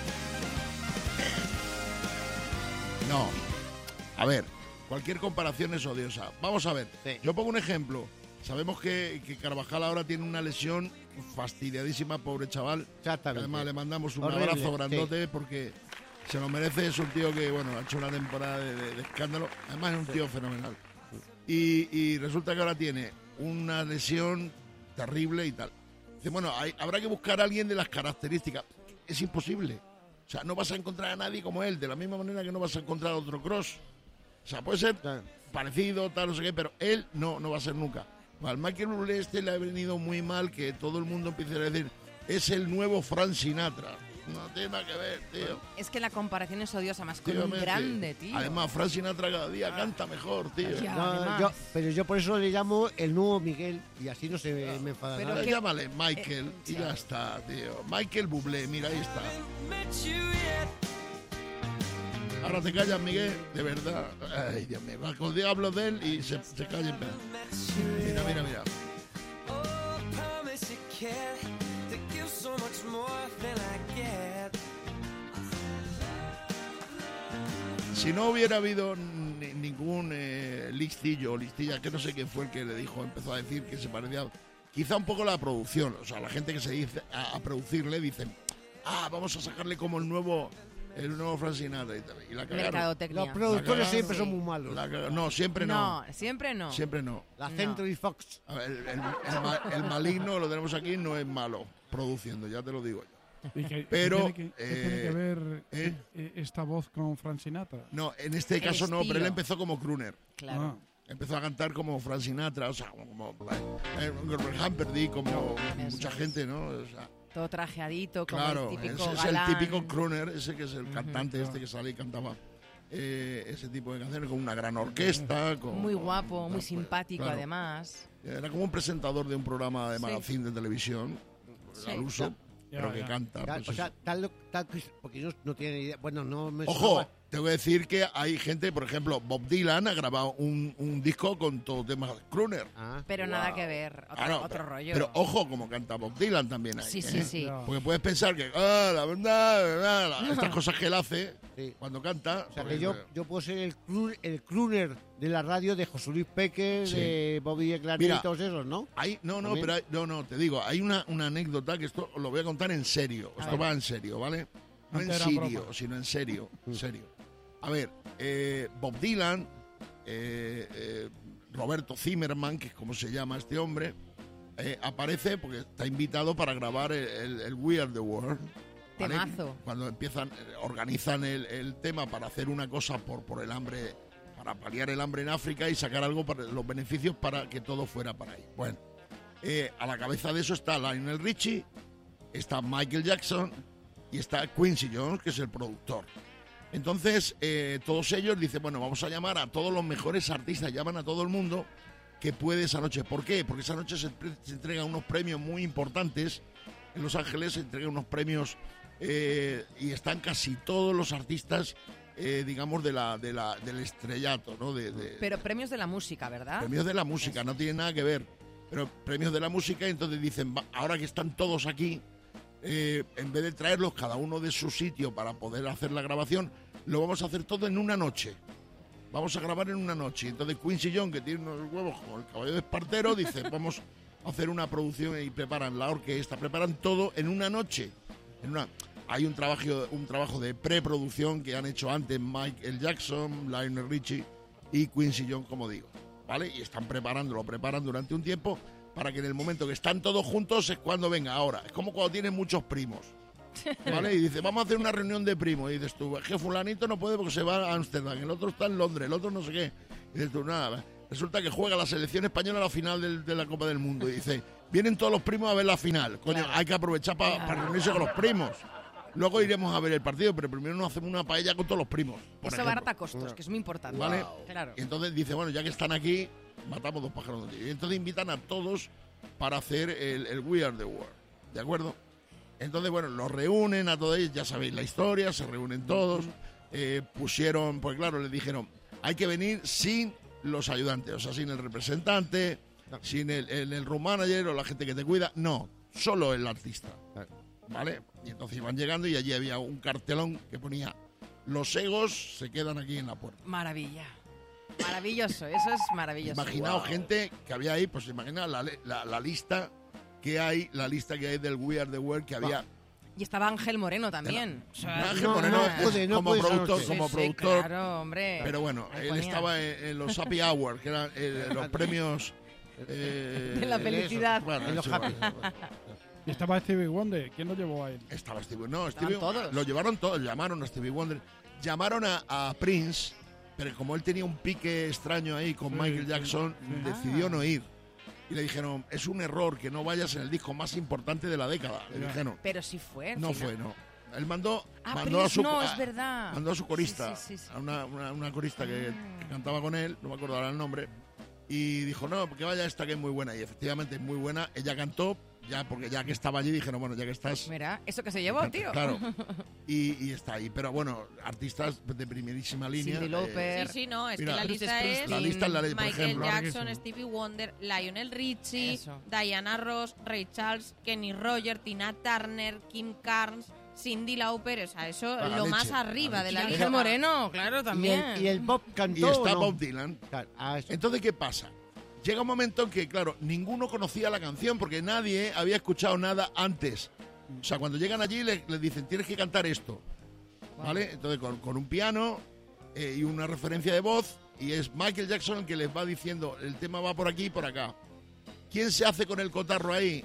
No. A ver, cualquier comparación es odiosa. Vamos a ver, yo pongo un ejemplo. Sabemos que Carvajal ahora tiene una lesión fastidiadísima, pobre chaval. Exactamente. Además le mandamos un Horrible, abrazo grandote porque se lo merece. Es un tío que, bueno, ha hecho una temporada de escándalo. Además es un tío fenomenal. Y resulta que ahora tiene una lesión terrible y tal. Dice, bueno, habrá que buscar a alguien de las características. Es imposible. O sea, no vas a encontrar a nadie como él, de la misma manera que no vas a encontrar a otro Cross. O sea, puede ser parecido, tal, no sé qué, pero él no va a ser nunca. Al Michael Bublé le ha venido muy mal que todo el mundo empiece a decir, es el nuevo Frank Sinatra. No tiene nada que ver, tío. Es que la comparación es odiosa, más con un grande, tío. Además, Frank Sinatra cada día canta mejor, tío. Pero yo por eso le llamo el nuevo Miguel y así no se me enfada Pero nada. llámale Michael y ya está, tío. Michael Bublé, mira, ahí está. Ahora te callas, Miguel, de verdad. Ay, Dios mío, cuando yo hablo de él y se calla en pena. Mira. Si no hubiera habido ningún listillo o listilla, que no sé quién fue el que le dijo, empezó a decir que se parecía, quizá un poco la producción, o sea, la gente que se dice a producirle dicen, vamos a sacarle como el nuevo Frank Sinatra y la cagaron. Mercadotecnia. Los productores siempre son muy malos. No, siempre no. Siempre no. Siempre no. La Century Fox. A ver, el maligno, lo tenemos aquí, no es malo produciendo, ya te lo digo yo. Pero ¿qué tiene que ver esta voz con Frank Sinatra? No, en este caso no, pero él empezó como crooner. Claro. Empezó a cantar como Frank Sinatra, o sea, como Humperdinck, como mucha gente, ¿no? O sea, todo trajeadito, como claro, el típico ese es galán. el típico crooner, ese que es el cantante que sale y cantaba ese tipo de canciones con una gran orquesta. Muy guapo, muy simpático, claro. Además. Era como un presentador de un programa de magazine de televisión. al uso, pero que canta. Tal, pues o sea, eso. porque no tiene idea. Bueno, no me Ojo, sonaba. tengo que decir que hay gente, por ejemplo, Bob Dylan ha grabado un disco con todo temas crooner. Pero nada que ver, otro rollo. Pero ojo, como canta Bob Dylan también hay. Sí. Porque puedes pensar que, la verdad, estas cosas que él hace cuando canta. O sea, que yo puedo ser el crooner de la radio de José Luis Peque, de Bobby Eclair y todos esos, ¿no? No, te digo, hay una anécdota que esto os lo voy a contar en serio. Esto va en serio, ¿vale? No en serio, sino en serio. En serio. A ver, Bob Dylan, Roberto Zimmerman, que es como se llama este hombre, aparece porque está invitado para grabar el We Are the World. ¿vale? Temazo. Cuando organizan el tema para hacer una cosa por el hambre, para paliar el hambre en África y sacar algo para los beneficios para que todo fuera para ahí. Bueno, a la cabeza de eso está Lionel Richie, está Michael Jackson y está Quincy Jones, que es el productor. Entonces, todos ellos dicen, bueno, vamos a llamar a todos los mejores artistas, llaman a todo el mundo que puede esa noche. ¿Por qué? Porque esa noche se entregan unos premios muy importantes. En Los Ángeles se entregan unos premios y están casi todos los artistas, digamos, del estrellato, ¿no? Pero premios de la música, ¿verdad? Premios de la música, no tiene nada que ver. Pero premios de la música, y entonces dicen, ahora que están todos aquí, en vez de traerlos cada uno de su sitio para poder hacer la grabación, lo vamos a hacer todo en una noche. Vamos a grabar en una noche. Entonces Quincy Jones, que tiene unos huevos como el caballo de Espartero, dice, vamos a hacer una producción y preparan la orquesta, preparan todo en una noche. Hay un trabajo de preproducción que han hecho antes Michael Jackson, Lionel Richie y Quincy Jones, como digo, ¿vale? Y están preparan durante un tiempo para que en el momento que están todos juntos es cuando venga ahora. Es como cuando tienen muchos primos, ¿vale? Y dice, vamos a hacer una reunión de primos. Y dices tú, es que fulanito no puede porque se va a Ámsterdam, el otro está en Londres, el otro no sé qué. Y dices tú, nada, resulta que juega la selección española a la final de la Copa del Mundo. Y dice, vienen todos los primos a ver la final. Coño, hay que aprovechar para reunirse con los primos. Luego iremos a ver el partido, pero primero nos hacemos una paella con todos los primos. Eso barata costos, que es muy importante. ¿Vale? Claro. Y entonces dice, bueno, ya que están aquí, matamos 2 pájaros de un tiro. Y entonces invitan a todos para hacer el We Are the World. ¿De acuerdo? Entonces, bueno, los reúnen a todos ellos, ya sabéis la historia, se reúnen todos. Pusieron, pues claro, les dijeron, hay que venir sin los ayudantes, o sea, sin el representante, sin el room manager o la gente que te cuida, no, solo el artista. ¿Vale? Y entonces iban llegando y allí había un cartelón que ponía, los egos se quedan aquí en la puerta. Maravilla. Maravilloso, eso es maravilloso. Imaginaos gente que había ahí, pues imagina la lista que hay, del We Are the World que había. Y estaba Ángel Moreno también. Ángel Moreno como productor. Claro, hombre. Pero bueno, él estaba en los Happy Hour, que eran los premios de la felicidad. Bueno, los Happy. Y estaba Stevie Wonder. ¿Quién lo llevó a él? Estaba Stevie. No, Stevie. Lo llevaron todos. Llamaron a Stevie Wonder. Llamaron a Prince, pero como él tenía un pique extraño ahí con Michael Jackson, decidió no ir. Y le dijeron, es un error que no vayas en el disco más importante de la década. Le dijeron. Pero sí fue. No fue, no. Él mandó a su es verdad. Mandó a su corista, a una corista que cantaba con él, no me acordará el nombre, y dijo, no, porque vaya esta que es muy buena. Y efectivamente es muy buena. Ella cantó, porque ya que estaba allí dijeron, bueno, ya que estás... Mira, eso que se llevó, tío. Claro. Y está ahí. Pero bueno, artistas de primerísima línea. Cyndi Lauper. Sí, no, es mira, que la lista es... La lista es la ley, por Michael ejemplo. Jackson, Stevie Wonder, Lionel Richie, Diana Ross, Ray Charles, Kenny Rogers, Tina Turner, Kim Carnes, Cyndi Lauper, o sea, eso La lo leche, más arriba de la Ángel lista. Moreno, claro, también. Y el Bob cantó. Y está ¿o no? Bob Dylan. Entonces, ¿qué pasa? Llega un momento en que, claro, ninguno conocía la canción porque nadie había escuchado nada antes. O sea, cuando llegan allí les dicen, tienes que cantar esto. ¿Vale? Entonces, con un piano y una referencia de voz, y es Michael Jackson el que les va diciendo, el tema va por aquí y por acá. ¿Quién se hace con el cotarro ahí?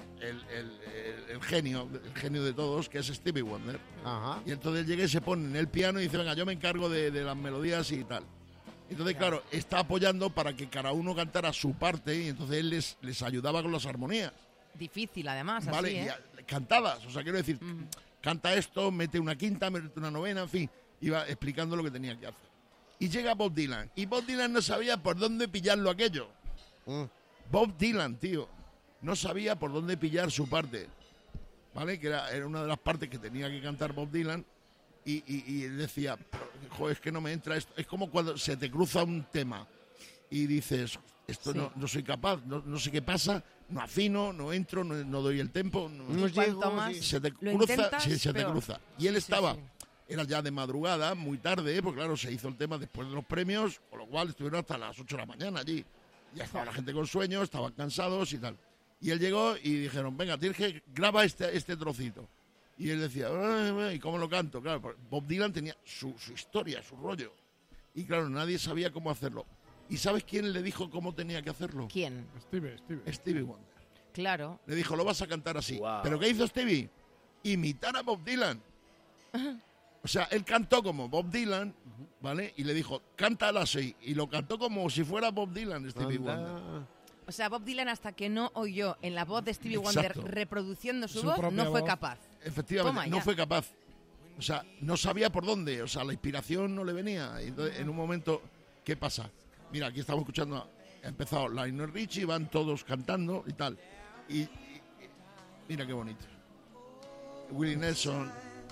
El genio de todos, que es Stevie Wonder. Ajá. Y entonces llega y se pone en el piano y dice, venga, yo me encargo de las melodías y tal. Entonces, claro, está apoyando para que cada uno cantara su parte y entonces él les ayudaba con las armonías. Difícil, además, ¿vale? así, Y cantadas, o sea, quiero decir, canta esto, mete una quinta, mete una novena, en fin, iba explicando lo que tenía que hacer. Y llega Bob Dylan, y Bob Dylan no sabía por dónde pillarlo aquello. Bob Dylan, tío, no sabía por dónde pillar su parte. ¿vale? Que era una de las partes que tenía que cantar Bob Dylan. Y él decía, joder, es que no me entra esto. Es como cuando se te cruza un tema y dices, esto Sí. no soy capaz, no sé qué pasa, no afino, no entro, no doy el tempo. No llego, cuanto más se te lo cruza, intentas, sí, se te peor. cruza. Y él Sí, estaba, sí. era ya de madrugada, muy tarde, porque claro, se hizo el tema después de los premios, con lo cual estuvieron hasta las 8 de la mañana allí. Ya estaba la gente con sueño, estaban cansados y tal. Y él llegó y dijeron, venga, tienes que graba este trocito. Y él decía, ¿y cómo lo canto? Claro, porque Bob Dylan tenía su historia, su rollo. Y claro, nadie sabía cómo hacerlo. ¿Y sabes quién le dijo cómo tenía que hacerlo? ¿Quién? Stevie Wonder. Claro. Le dijo, lo vas a cantar así. Wow. ¿Pero qué hizo Stevie? Imitar a Bob Dylan. O sea, él cantó como Bob Dylan, ¿vale? Y le dijo, cántala así. Y lo cantó como si fuera Bob Dylan, Stevie Wonder. O sea, Bob Dylan, hasta que no oyó en la voz de Stevie Exacto. Wonder reproduciendo su Su voz, propia no fue voz. capaz. Efectivamente, Toma no ya. fue capaz. O sea, no sabía por dónde. O sea, la inspiración no le venía. Y entonces, en un momento, ¿qué pasa? Mira, aquí estamos escuchando, ha empezado Lionel Richie, van todos cantando y tal. Y mira qué bonito. Willie Nelson.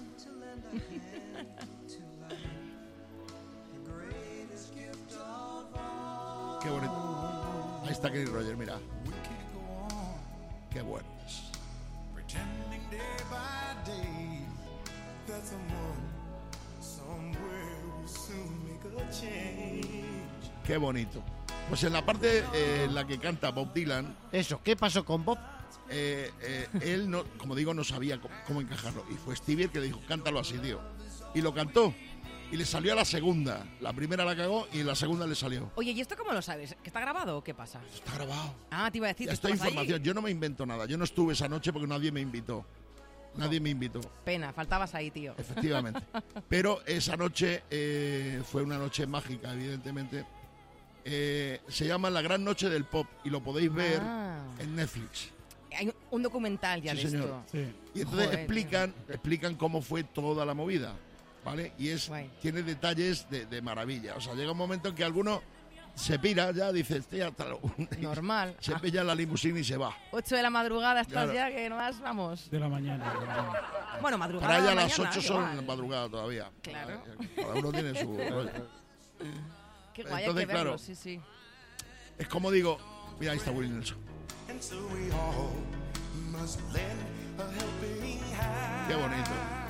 Qué bonito. Ahí está Kenny Rogers, mira. Qué bueno. Pretending day by day that somewhere will soon make a change. Qué bonito. Pues en la parte en la que canta Bob Dylan. Eso, ¿qué pasó con Bob? Él, no, como digo, no sabía cómo encajarlo. Y fue Stevie el que le dijo, cántalo así, tío. Y lo cantó. Y le salió a la segunda. La primera la cagó y la segunda le salió. Oye, ¿y esto cómo lo sabes? ¿Que está grabado o qué pasa? Está grabado. Ah, te iba a decir. Ya ¿tú esto es estabas información. ahí? Yo no me invento nada. Yo no estuve esa noche porque nadie me invitó. Nadie me invitó. Pena, faltabas ahí, tío. Efectivamente. Pero esa noche fue una noche mágica, evidentemente. Se llama La Gran Noche del Pop y lo podéis ver en Netflix. Hay un documental ya Sí, de señor. esto. Y entonces Joder, explican cómo fue toda la movida, ¿vale? Y tiene detalles de maravilla. O sea, llega un momento en que alguno se pira ya, dice, normal. Se pilla la limusina y se va. 8 de la madrugada estás Claro. ya que no más, vamos. De la mañana. Bueno, madrugada. Para ella de la las mañana, 8 que son guay. madrugada todavía. Claro. Cada uno tiene su rollo. Qué guay, hay Entonces, que verlo, claro, sí, sí. Es como digo, mira, ahí está Willie Nelson. And so we all must lend a helping hand. Qué bonito.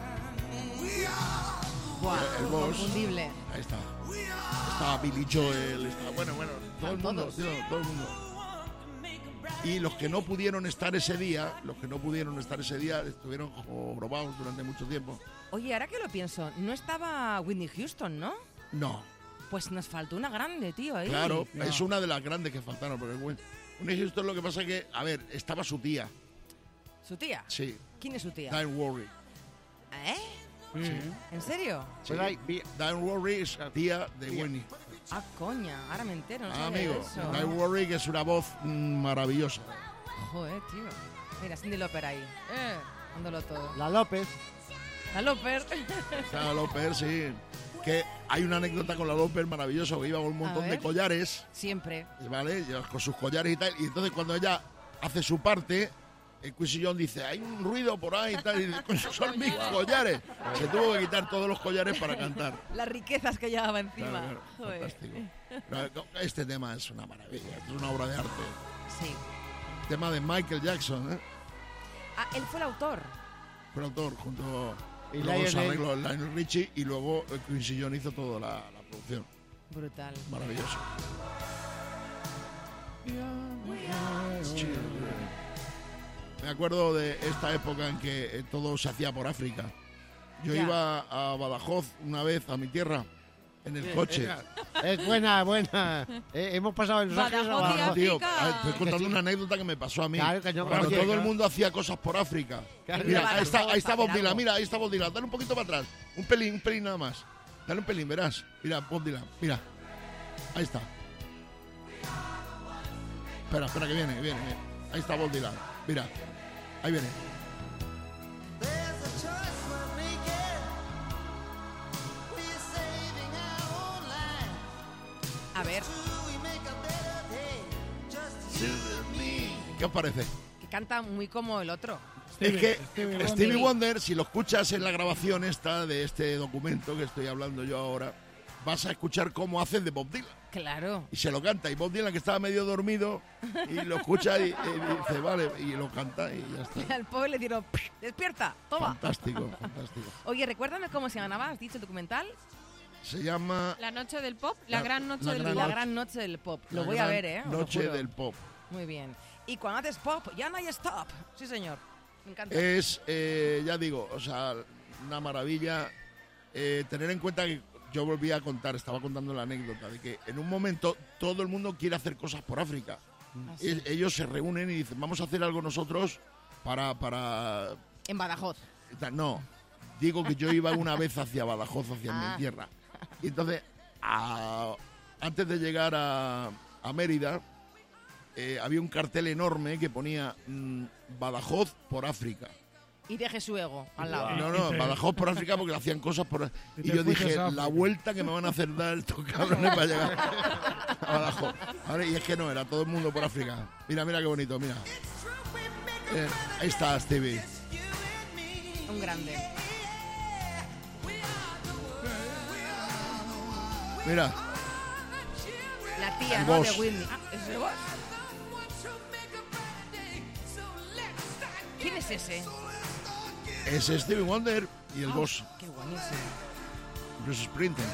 Buah, El boss. inconfundible. Ahí está. Estaba Billy Joel, está, bueno, todo el mundo, todos. tío, todo el mundo. Y los que no pudieron estar ese día, estuvieron jorobados durante mucho tiempo. Oye, ahora que lo pienso, no estaba Whitney Houston, ¿no? No, Pues nos faltó una grande, tío, ahí. claro, No. es una de las grandes que faltaron. Porque Whitney Houston, lo que pasa es que, a ver, estaba su tía. ¿Su tía? Sí. ¿Quién es su tía? Diane Warwick. ¿Eh? ¿En serio? Sí. Diane Warwick es tía de Whitney. Ah, coña, ahora me entero. No sabía Amigo, eso. Diane Warwick es una voz maravillosa. Joder, tío. Mira, Cyndi Lauper ahí. Dándolo todo. La López. La Lauper. La Lauper, sí. Que hay una anécdota con la Lauper maravillosa, que iba con un montón de ver. collares, Siempre. ¿vale? Con sus collares y tal. Y entonces cuando ella hace su parte, el Quincy Jones dice, hay un ruido por ahí y tal. Y dice, "Coño, son mis collares". Se tuvo que quitar todos los collares para cantar. Las riquezas que llevaba encima. Claro, Joder. fantástico. Pero este tema es una maravilla, es una obra de arte. Sí. Tema de Michael Jackson, ¿eh? Ah, él fue el autor. Fue el autor junto Y luego los Lionel. arreglos de Lionel Richie y luego el Quincy Jones hizo toda la producción. Brutal. Maravilloso. Me acuerdo de esta época en que todo se hacía por África. Yo Ya. iba a Badajoz una vez, a mi tierra, en el coche. Es buena. Hemos pasado en Los Ángeles a Badajoz. Tío, estoy contando una anécdota que me pasó a mí. Claro, que no, Cuando oye, todo el claro. mundo hacía cosas por África. Claro. Mira, ahí está Bob Hacer Dylan, algo. mira, ahí está Bob Dylan. Dale un poquito para atrás. Un pelín nada más. Dale un pelín, verás. Mira, Bob Dylan, mira. Ahí está. Espera, que viene. Ahí está Bob Dylan. Mira, ahí viene. A ver, ¿Qué os parece? que canta muy como el otro. Es que Stevie Wonder, si lo escuchas en la grabación esta de este documento que estoy hablando yo ahora, vas a escuchar cómo hace de Bob Dylan. Claro. Y se lo canta. Y Bob Dylan, que estaba medio dormido, y lo escucha y dice, vale, y lo canta y ya está. Al pobre le tiró, despierta, toma. Fantástico, fantástico. Oye, recuérdame cómo se llamaba, has dicho el documental. Se llama... La noche del pop, la gran noche del La pop. gran noche del pop. La Lo voy a gran ver, ¿eh? Os lo Noche juro. del pop. Muy bien. Y cuando haces pop, ya no hay stop. Sí, señor. Me encanta. Es, ya digo, o sea, una maravilla. Tener en cuenta que yo volví a contar, estaba contando la anécdota de que en un momento todo el mundo quiere hacer cosas por África. sí. Ellos se reúnen y dicen, vamos a hacer algo nosotros para... En Badajoz. No, digo que yo iba una vez hacia Badajoz, hacia mi tierra. Y entonces, antes de llegar a Mérida, había un cartel enorme que ponía Badajoz por África. Y deje su ego al lado. No, Badajoz por África porque le hacían cosas por... Y yo dije, la vuelta que me van a hacer dar estos cabrones para llegar a Badajoz. ¿Vale? Y es que no, era todo el mundo por África. Mira, mira qué bonito, mira. Ahí está Stevie. Un grande. Mira. La tía, El ¿no? boss. De Whitney. ¿Es el boss? ¿Quién es ese? Es Stevie Wonder y el boss, Qué buenísimo. Bruce Springsteen.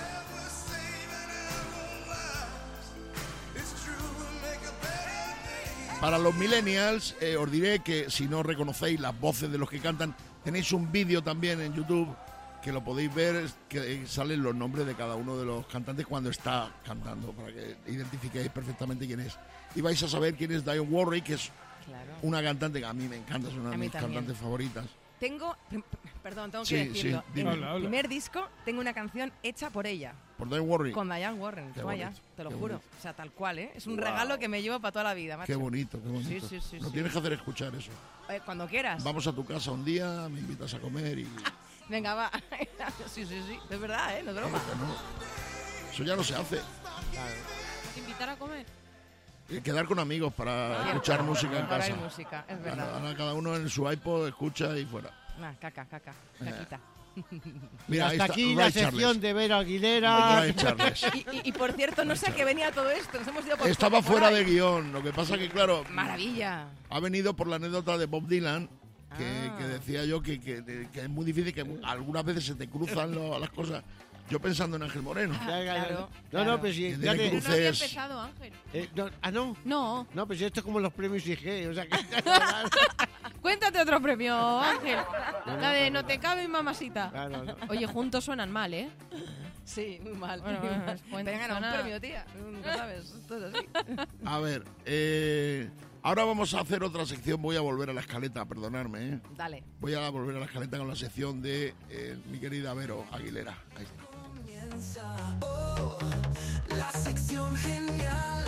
Para los millennials, os diré que si no reconocéis las voces de los que cantan, tenéis un vídeo también en YouTube que lo podéis ver, que salen los nombres de cada uno de los cantantes cuando está cantando, para que identifiquéis perfectamente quién es. Y vais a saber quién es Dionne Warwick, que es una cantante que a mí me encanta, es una de mis cantantes favoritas. Perdón, tengo Sí, que decirlo. sí, en dime. el primer disco tengo una canción hecha por ella. Por Dionne Warwick. Con Diane Warren. Qué Toma ya, bonito, te lo qué juro. bonito. O sea, tal cual, ¿eh? Es un regalo que me llevo para toda la vida, macho. Qué bonito, qué bonito. Sí. Lo tienes que hacer escuchar eso. Cuando quieras. Vamos a tu casa un día, me invitas a comer y... Venga, va. sí. Es verdad, ¿eh? No es broma. No. Eso ya no se hace. Invitar a comer. Quedar con amigos para escuchar música en Para casa. ir música, es verdad. Ahora cada uno en su iPod escucha y fuera. Caquita. Mira, ahí hasta está aquí Ray la Charles. sección de Vera Aguilera. Ray Charles. Y por cierto, no sé a qué venía todo esto. Nos hemos ido por Estaba por fuera ahí. de guión. Lo que pasa que, claro, Maravilla. ha venido por la anécdota de Bob Dylan, que decía yo que es muy difícil, que algunas veces se te cruzan las cosas. Yo pensando en Ángel Moreno. Claro. No, pero si... Que ya tiene que- No había cruces. empezado, Ángel. ¿No? No. No, pues esto es como los premios IG, o sea que... Cuéntate otro premio, Ángel. La de No te cabe, mamasita. Claro, no. Oye, juntos suenan mal, ¿eh? Sí, muy mal. Bueno, muy bueno, mal. pues, Te han ganado un suena- premio, tía. Nunca sabes. Esto es así. A ver, ahora vamos a hacer otra sección. Voy a volver a la escaleta, perdonadme, ¿eh? Dale. Voy a volver a la escaleta con la sección de mi querida Vero Aguilera. Ahí está. La sección genial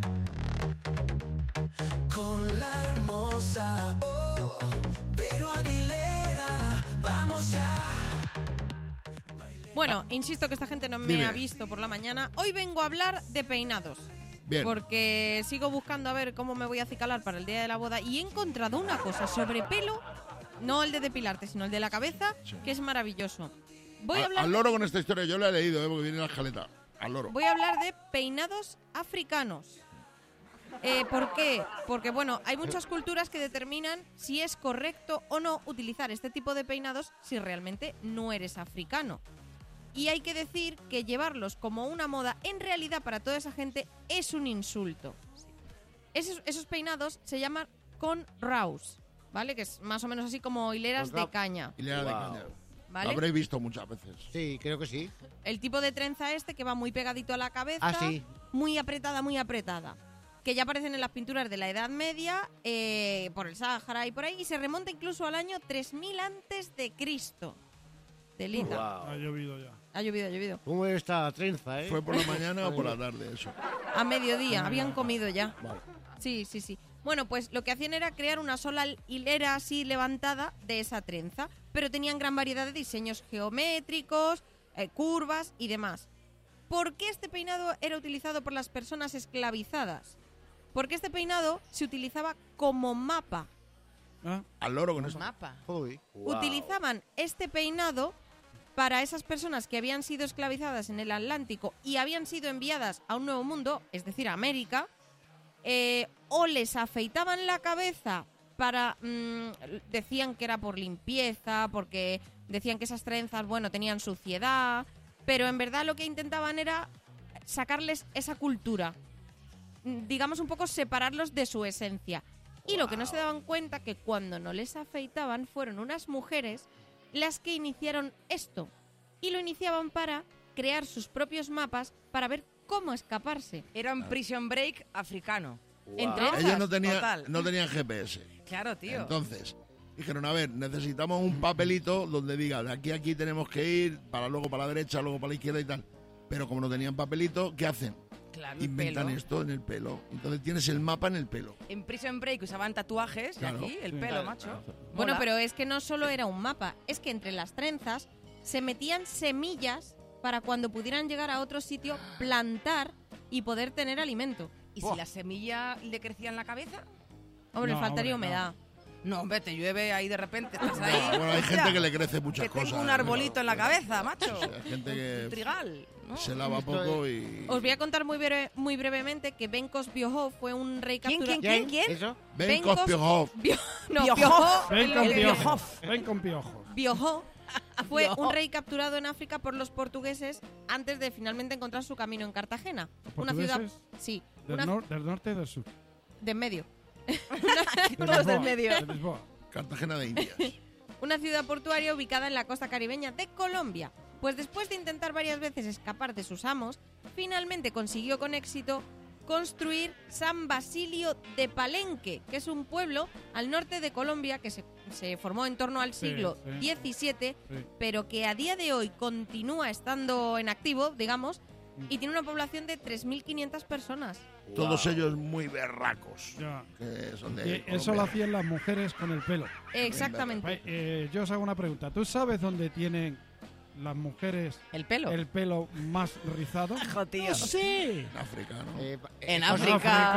con la hermosa Vero Aguilera. Vamos ya. Bueno, insisto que esta gente no me Dime. ha visto por la mañana. Hoy vengo a hablar de peinados. Bien. Porque sigo buscando a ver cómo me voy a acicalar para el día de la boda y he encontrado una cosa sobre pelo, no el de depilarte, sino el de la cabeza, que es maravilloso. Voy a hablar Al loro con esta historia, yo la he leído, porque viene en la escaleta. Al loro. Voy a hablar de peinados africanos. ¿Por qué? Porque, bueno, hay muchas culturas que determinan si es correcto o no utilizar este tipo de peinados si realmente no eres africano. Y hay que decir que llevarlos como una moda, en realidad para toda esa gente, es un insulto. Esos peinados se llaman cornrows, ¿vale? Que es más o menos así como hileras de caña. Hilera de caña. ¿Vale? Lo habréis visto muchas veces. Sí, creo que sí. El tipo de trenza que va muy pegadito a la cabeza, Ah, sí. muy apretada, que ya aparecen en las pinturas de la Edad Media, por el Sáhara y por ahí, y se remonta incluso al año 3000 antes de Cristo. Delita. Ha llovido ya. Ha llovido. ¿Cómo es esta trenza, eh? ¿Fue por la mañana o por la tarde eso? A mediodía, habían comido ya. Vale. Sí. Bueno, pues lo que hacían era crear una sola hilera así levantada de esa trenza, pero tenían gran variedad de diseños geométricos, curvas y demás. ¿Por qué este peinado era utilizado por las personas esclavizadas? Porque este peinado se utilizaba como mapa. Al loro con Un eso. mapa. Uy. Utilizaban este peinado para esas personas que habían sido esclavizadas en el Atlántico y habían sido enviadas a un nuevo mundo, es decir, a América, o les afeitaban la cabeza para... decían que era por limpieza, porque decían que esas trenzas, bueno, tenían suciedad, pero en verdad lo que intentaban era sacarles esa cultura, digamos un poco separarlos de su esencia. Y lo que no se daban cuenta que cuando no les afeitaban fueron unas mujeres las que iniciaron esto. Y lo iniciaban para crear sus propios mapas para ver cómo escaparse. Era un prison break africano. Entre otras. Ellos Total. no tenían GPS. Claro, tío. Entonces, dijeron, a ver, necesitamos un papelito donde diga, de aquí a aquí tenemos que ir, para luego para la derecha, luego para la izquierda y tal. Pero como no tenían papelito, ¿qué hacen? Claro, el Inventan pelo. esto en el pelo. Entonces tienes el mapa en el pelo. En Prison Break usaban tatuajes Claro. y aquí el Sí. pelo, Claro. macho. Bueno, Mola. pero es que no solo era un mapa, es que entre las trenzas se metían semillas para cuando pudieran llegar a otro sitio, plantar y poder tener alimento. ¿Y si la semilla le crecía en la cabeza? Hombre, No, faltaría hombre, no. humedad. No, hombre, te llueve ahí de repente, estás ahí. Bueno, hay Hostia, gente que le crece muchas que cosas. tengo un arbolito en la cabeza, macho. Sí, hay gente Un que trigal, ¿no? se lava poco y... Os voy a contar muy brevemente que Ben Kospiohov fue un rey ¿Quién, capturado... quién? ¿Eso? Ben Kospiohov. No, Piojo. Ven con El piojos. Piojof. Ven con piojos. Biojó fue Biojó. un rey capturado en África por los portugueses antes de finalmente encontrar su camino en Cartagena. ¿Los Una ciudad... portugueses? Sí, Del, del norte y del sur. de en medio. De Todos del Lisboa, medio. de Lisboa. Cartagena de Indias. Una ciudad portuaria ubicada en la costa caribeña de Colombia. Pues después de intentar varias veces escapar de sus amos, finalmente consiguió con éxito construir San Basilio de Palenque, que es un pueblo al norte de Colombia que se formó en torno al Sí, siglo sí. XVII, Sí. pero que a día de hoy continúa estando en activo, digamos, y tiene una población de 3.500 personas. Todos ellos muy berracos. Ya. Que son Y de eso lo Colombia. hacían las mujeres con el pelo. Exactamente. Yo os hago una pregunta. ¿Tú sabes dónde tienen las mujeres ¿El pelo? el pelo más rizado? Hijo, tío. No sé. En África, ¿no? En África.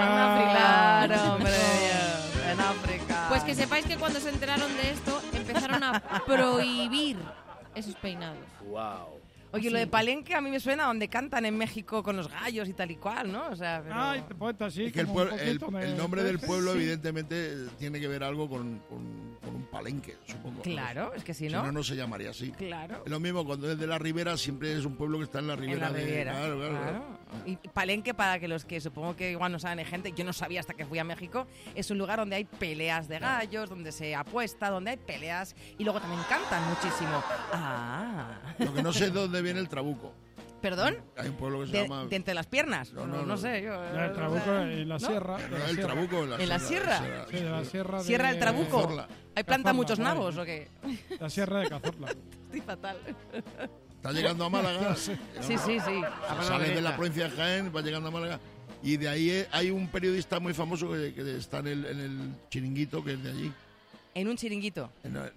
Claro, hombre de Dios. En África. Pues que sepáis que cuando se enteraron de esto, empezaron a prohibir esos peinados. Wow. Oye, lo de Palenque a mí me suena a donde cantan en México con los gallos y tal y cual, ¿no? O sea, pero... Ay, te pones así. Es que como un poquito me- el nombre del pueblo, Sí. evidentemente, tiene que ver algo con un palenque, supongo. Claro, es que si Si no... no, no se llamaría así. Claro. Es lo mismo cuando es de la ribera, siempre es un pueblo que está en la ribera. En la ribera, Claro. claro. Y Palenque, para que los que supongo que igual no saben de gente, yo no sabía hasta que fui a México, es un lugar donde hay peleas de gallos, donde se apuesta, donde hay peleas y luego también cantan muchísimo. Ah. Lo que no sé de dónde viene el trabuco. ¿Perdón? Hay un pueblo que se De, llama... de entre las piernas. No, No, no, no. sé. Yo, Ya, el trabuco en la ¿no? sierra. No, de la el sierra. trabuco ¿En la sierra? Sí, de la sierra. ¿Sierra del Trabuco? Cazorla. ¿Hay planta Cazorla, muchos por ahí. nabos o qué? La sierra de Cazorla. Estoy fatal. Está llegando a Málaga. Sí, sí, sí. Sale de la provincia de Jaén, va llegando a Málaga. Y de ahí hay un periodista muy famoso que está en el chiringuito, que es de allí. En un chiringuito.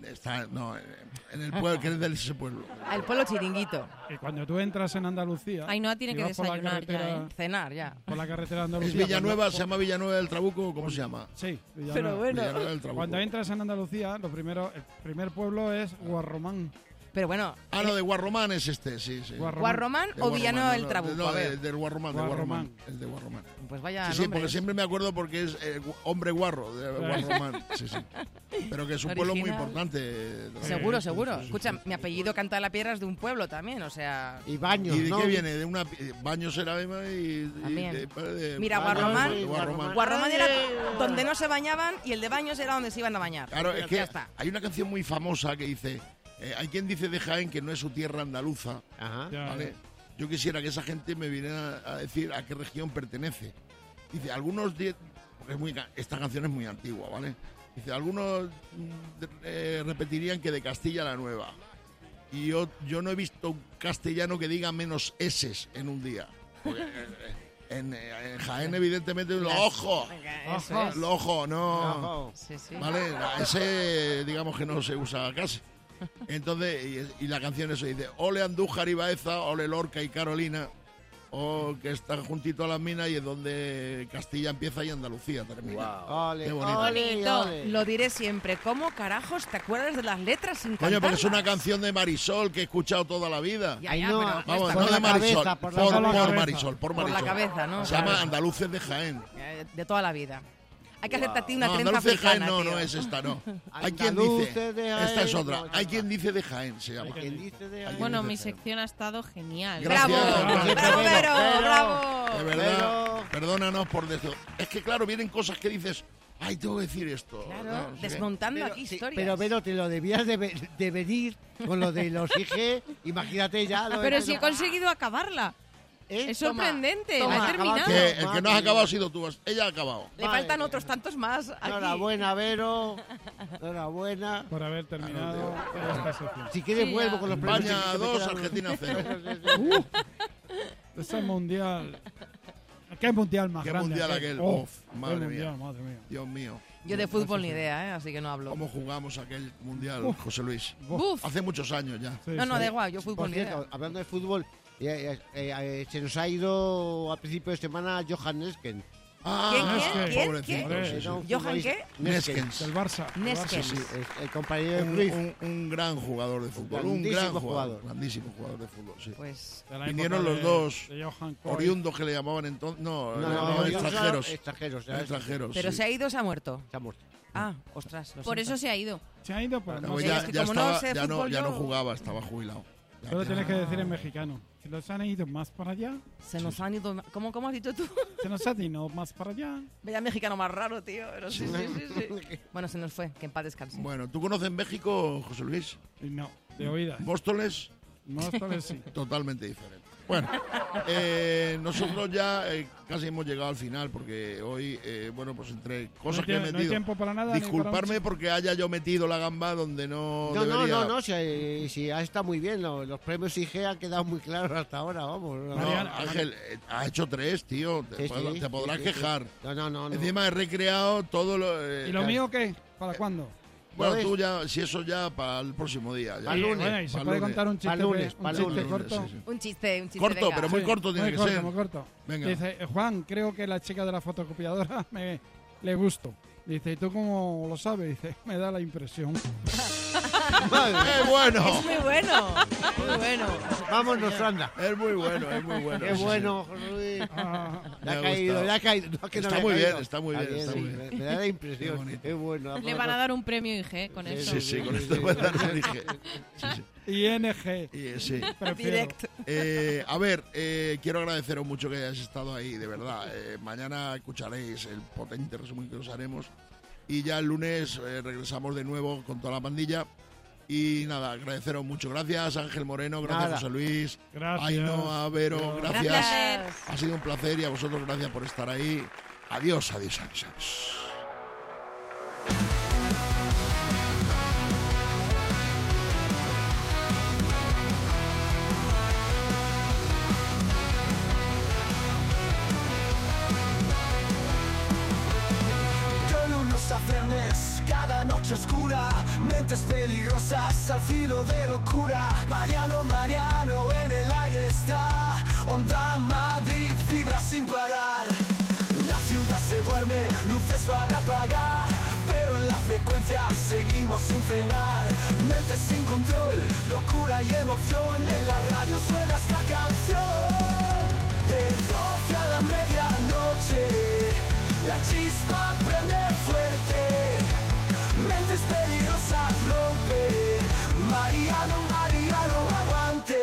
En el pueblo, que es de ese pueblo. El pueblo chiringuito. Y cuando tú entras en Andalucía. Ainhoa tiene y que vas por la desayunar ya, carretera- Cenar ya. Por la carretera de ¿Es Andalucía. Villanueva? cuando- ¿Se llama Villanueva del Trabuco? ¿Cómo se llama? Sí, Villanueva. Pero bueno. Villanueva del Trabuco. Cuando entras en Andalucía, el primer pueblo es Guarromán. Pero bueno. Ah, no, de Guarromán es este, sí. ¿Guarromán De o Villanueva del no, Trabuco? No, A ver. del Guarromán, de Guarromán. Guarromán. El de Guarromán. Pues vaya Sí, nombres. porque siempre me acuerdo porque es hombre guarro, de Guarromán. Sí. Pero que es un pueblo muy Original. importante. de la- Seguro, Sí, seguro. sí, sí, Escucha, sí. mi apellido Canta de la Piedra es de un pueblo también, o sea... Y Baños, ¿Y de ¿no? qué viene? De una Baños era Emma También. de Mira, Baños, Guarromán, de Guarromán. Guarromán era donde no se bañaban y el de Baños era donde se iban a bañar. Claro, Ya es que está. hay una canción muy famosa que dice, hay quien dice de Jaén que no es su tierra andaluza, Ajá. Ya, ¿vale? Yo quisiera que esa gente me viniera a decir a qué región pertenece. Dice, algunos... porque esta canción es muy antigua, ¿vale? Dice, algunos repetirían que de Castilla la Nueva. Y yo no he visto un castellano que diga menos eses en un día. Porque, en Jaén, evidentemente, los ojos. Eso es. Los ojos, no. Ojo. Sí, sí. ¿Vale? Ese, digamos que no se usa casi. Entonces, y la canción eso dice, ole Andújar y Baeza, ole Lorca y Carolina, o que está juntito a las minas y es donde Castilla empieza y Andalucía termina. Ole, Qué bonito. ole. Lo diré siempre. ¿Cómo carajos te acuerdas de las letras sin Coño, porque es una cantarlas? canción de Marisol que he escuchado toda la vida. Ya, Ay, ya, no, pero Vamos, esta no cosa- de Marisol, cabeza, por, por la cabeza. Marisol, por Por la Marisol. cabeza, ¿no? Se llama Claro. Andaluces de Jaén. De toda la vida. Hay que hacerte a ti una No, trenza Andaluces de Jaén africana, no, tío. no es esta, no. Hay quien Andaluces dice, de esta es Jaén, otra, no, hay no. quien dice de Jaén, se llama. ¿Quién dice de ahí? Bueno, dice mi Jaén. sección ha estado genial. Gracias. ¡Bravo! ¡Bravo, Vero! ¡Bravo! De verdad, perdónanos por decir. Es que claro, vienen cosas que dices, ay, tengo que decir esto. Claro, No sé qué. desmontando Pero, aquí sí, historias. pero Vero, te lo debías de venir con lo de los IG. Imagínate ya. Lo de Pero si he Pedro- conseguido acabarla. ¿Eh? Es sorprendente. Toma. La he terminado. Que el que no has acabado ha sido tú. Ella ha acabado. Le faltan otros tantos más aquí. Enhorabuena, Vero. Enhorabuena. Por haber terminado esta sección. Si quieres, Sí, vuelvo ya. con los premios. España que me 2, quedan. Argentina 0. Ese mundial. ¿Qué mundial más Qué grande? mundial aquel. Oh, Uf, qué madre mundial, mía. madre mía. Dios mío. Yo de fútbol ni idea, así que no hablo. ¿Cómo jugamos aquel mundial, José Luis? Buf. Hace muchos años ya. Sí, No, no, sí. da igual, yo Por fútbol ni idea. cierto, hablando de fútbol, se nos ha ido a principio de semana Johan Nesken. ¿Quién? ¿Johan qué? Neskens. Del Barça. Neskens. Sí, sí. El compañero de Cruyff. Un gran jugador de fútbol. Un Grandísimo gran jugador. jugador. Grandísimo jugador de fútbol, sí. Pues De la Vinieron época los dos de Johan Cruyff. oriundos que le llamaban entonces. No, extranjeros. extranjeros. ¿sabes? Extranjeros. Pero sí. se ha ido o se ha muerto. Se ha muerto. Ah, ostras. lo Por siento. eso se ha ido. Se ha ido, pero no Pues sé. ya, es que ya como no estaba, sé ya, no, fútbol, ya no yo- jugaba, estaba jubilado. Ya, Solo ya. tienes que decir en mexicano. Se nos han ido más para allá. Se nos han ido. ¿Cómo has dicho tú? Se nos han ido más para allá. Vaya mexicano más raro, tío. Pero sí. Bueno, se nos fue. Que en paz descanse. Bueno, ¿tú conoces México, José Luis? Y no, de oídas. Móstoles, No, esta vez sí. totalmente diferente. Bueno, nosotros ya casi hemos llegado al final porque hoy, bueno, pues entre cosas que he No hay metido. tiempo para nada. ni para Disculparme un- porque haya yo metido la gamba donde no, No, debería. no, si ha estado muy bien. Los premios IG han quedado muy claros hasta ahora, vamos. No, Mariana, Ángel, ha hecho 3, tío. Te, Sí, te sí, podrás sí, quejar. sí. No. Encima he recreado todo lo. ¿Y lo mío qué? ¿Para cuándo? Bueno, ¿Lo tú ya, si eso ya para el próximo día. Ya. Al lunes. Bueno, ¿y se Pa'l puede lunes. contar un chiste, Pa'l lunes, un pa'l chiste lunes, corto? sí, sí. Un chiste. Corto, venga. pero muy Sí, corto tiene muy que corto, ser. muy corto. Venga. Dice, Juan, creo que la chica de la fotocopiadora le gusto. Dice, ¿y tú cómo lo sabes? Dice, me da la impresión. ¡Qué bueno! Es muy bueno. Muy bueno. Vámonos, anda. Es muy bueno, es muy bueno. Qué sí, bueno, José Luis. Ah, Me ha Ya ha caído, gustado. ya ha caído. No, que no Está me muy ha bien, caído. está muy bien, está sí, muy bien. Me da la Qué impresión. bonito. Es bueno. Le van a dar un premio IG con eso. Sí, sí, con esto voy a dar un dije. Sí, sí. ING. Y, sí. Prefiero. Direct. A ver, quiero agradeceros mucho que hayáis estado ahí, de verdad. Mañana escucharéis el potente resumen que os haremos. Y ya el lunes regresamos de nuevo con toda la pandilla. Y nada, agradeceros mucho. Gracias, Ángel Moreno. Gracias, Nada. José Luis. Gracias. Ainhoa, Vero, gracias. Gracias. Ha sido un placer y a vosotros gracias por estar ahí. Adiós, adiós, adiós, adiós. Con unos afernes, cada noche oscura, mentes peligrosas al filo de locura. Mariano, en el aire está, Onda Madrid vibra sin parar. La ciudad se duerme, luces van a apagar, pero en la frecuencia seguimos sin frenar. Mentes sin control, locura y emoción, en la radio suena esta canción. De 12 a la medianoche, la chispa prende fuerte, mentes peligrosas rompe, Mariano, aguante.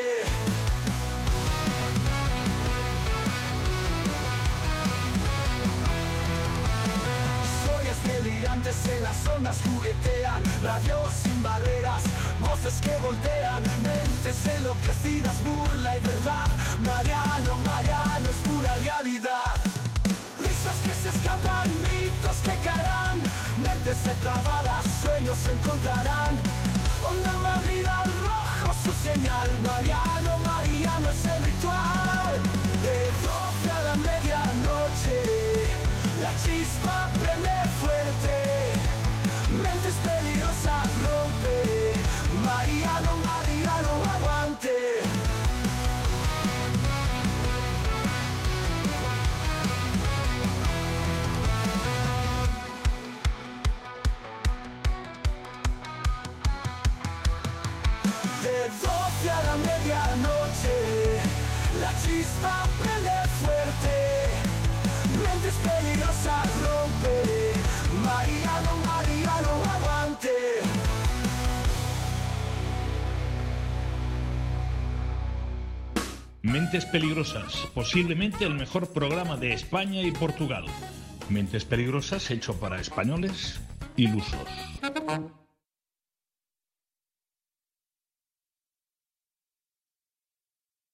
Historias delirantes en las ondas juguetean, radios sin barreras, voces que voltean, mentes enloquecidas, burla y verdad. Mariano es pura realidad. Risas que se escapan, mitos que caerán, mentes trabadas, sueños se encontrarán. Onda Madrid al rojo su señal, Mariano es el ritual. De 12 a la medianoche, la chispa prende fuerte, mentes peligrosas rompe, Mariano, aguante. Mentes Peligrosas, posiblemente el mejor programa de España y Portugal. Mentes Peligrosas hecho para españoles ilusos.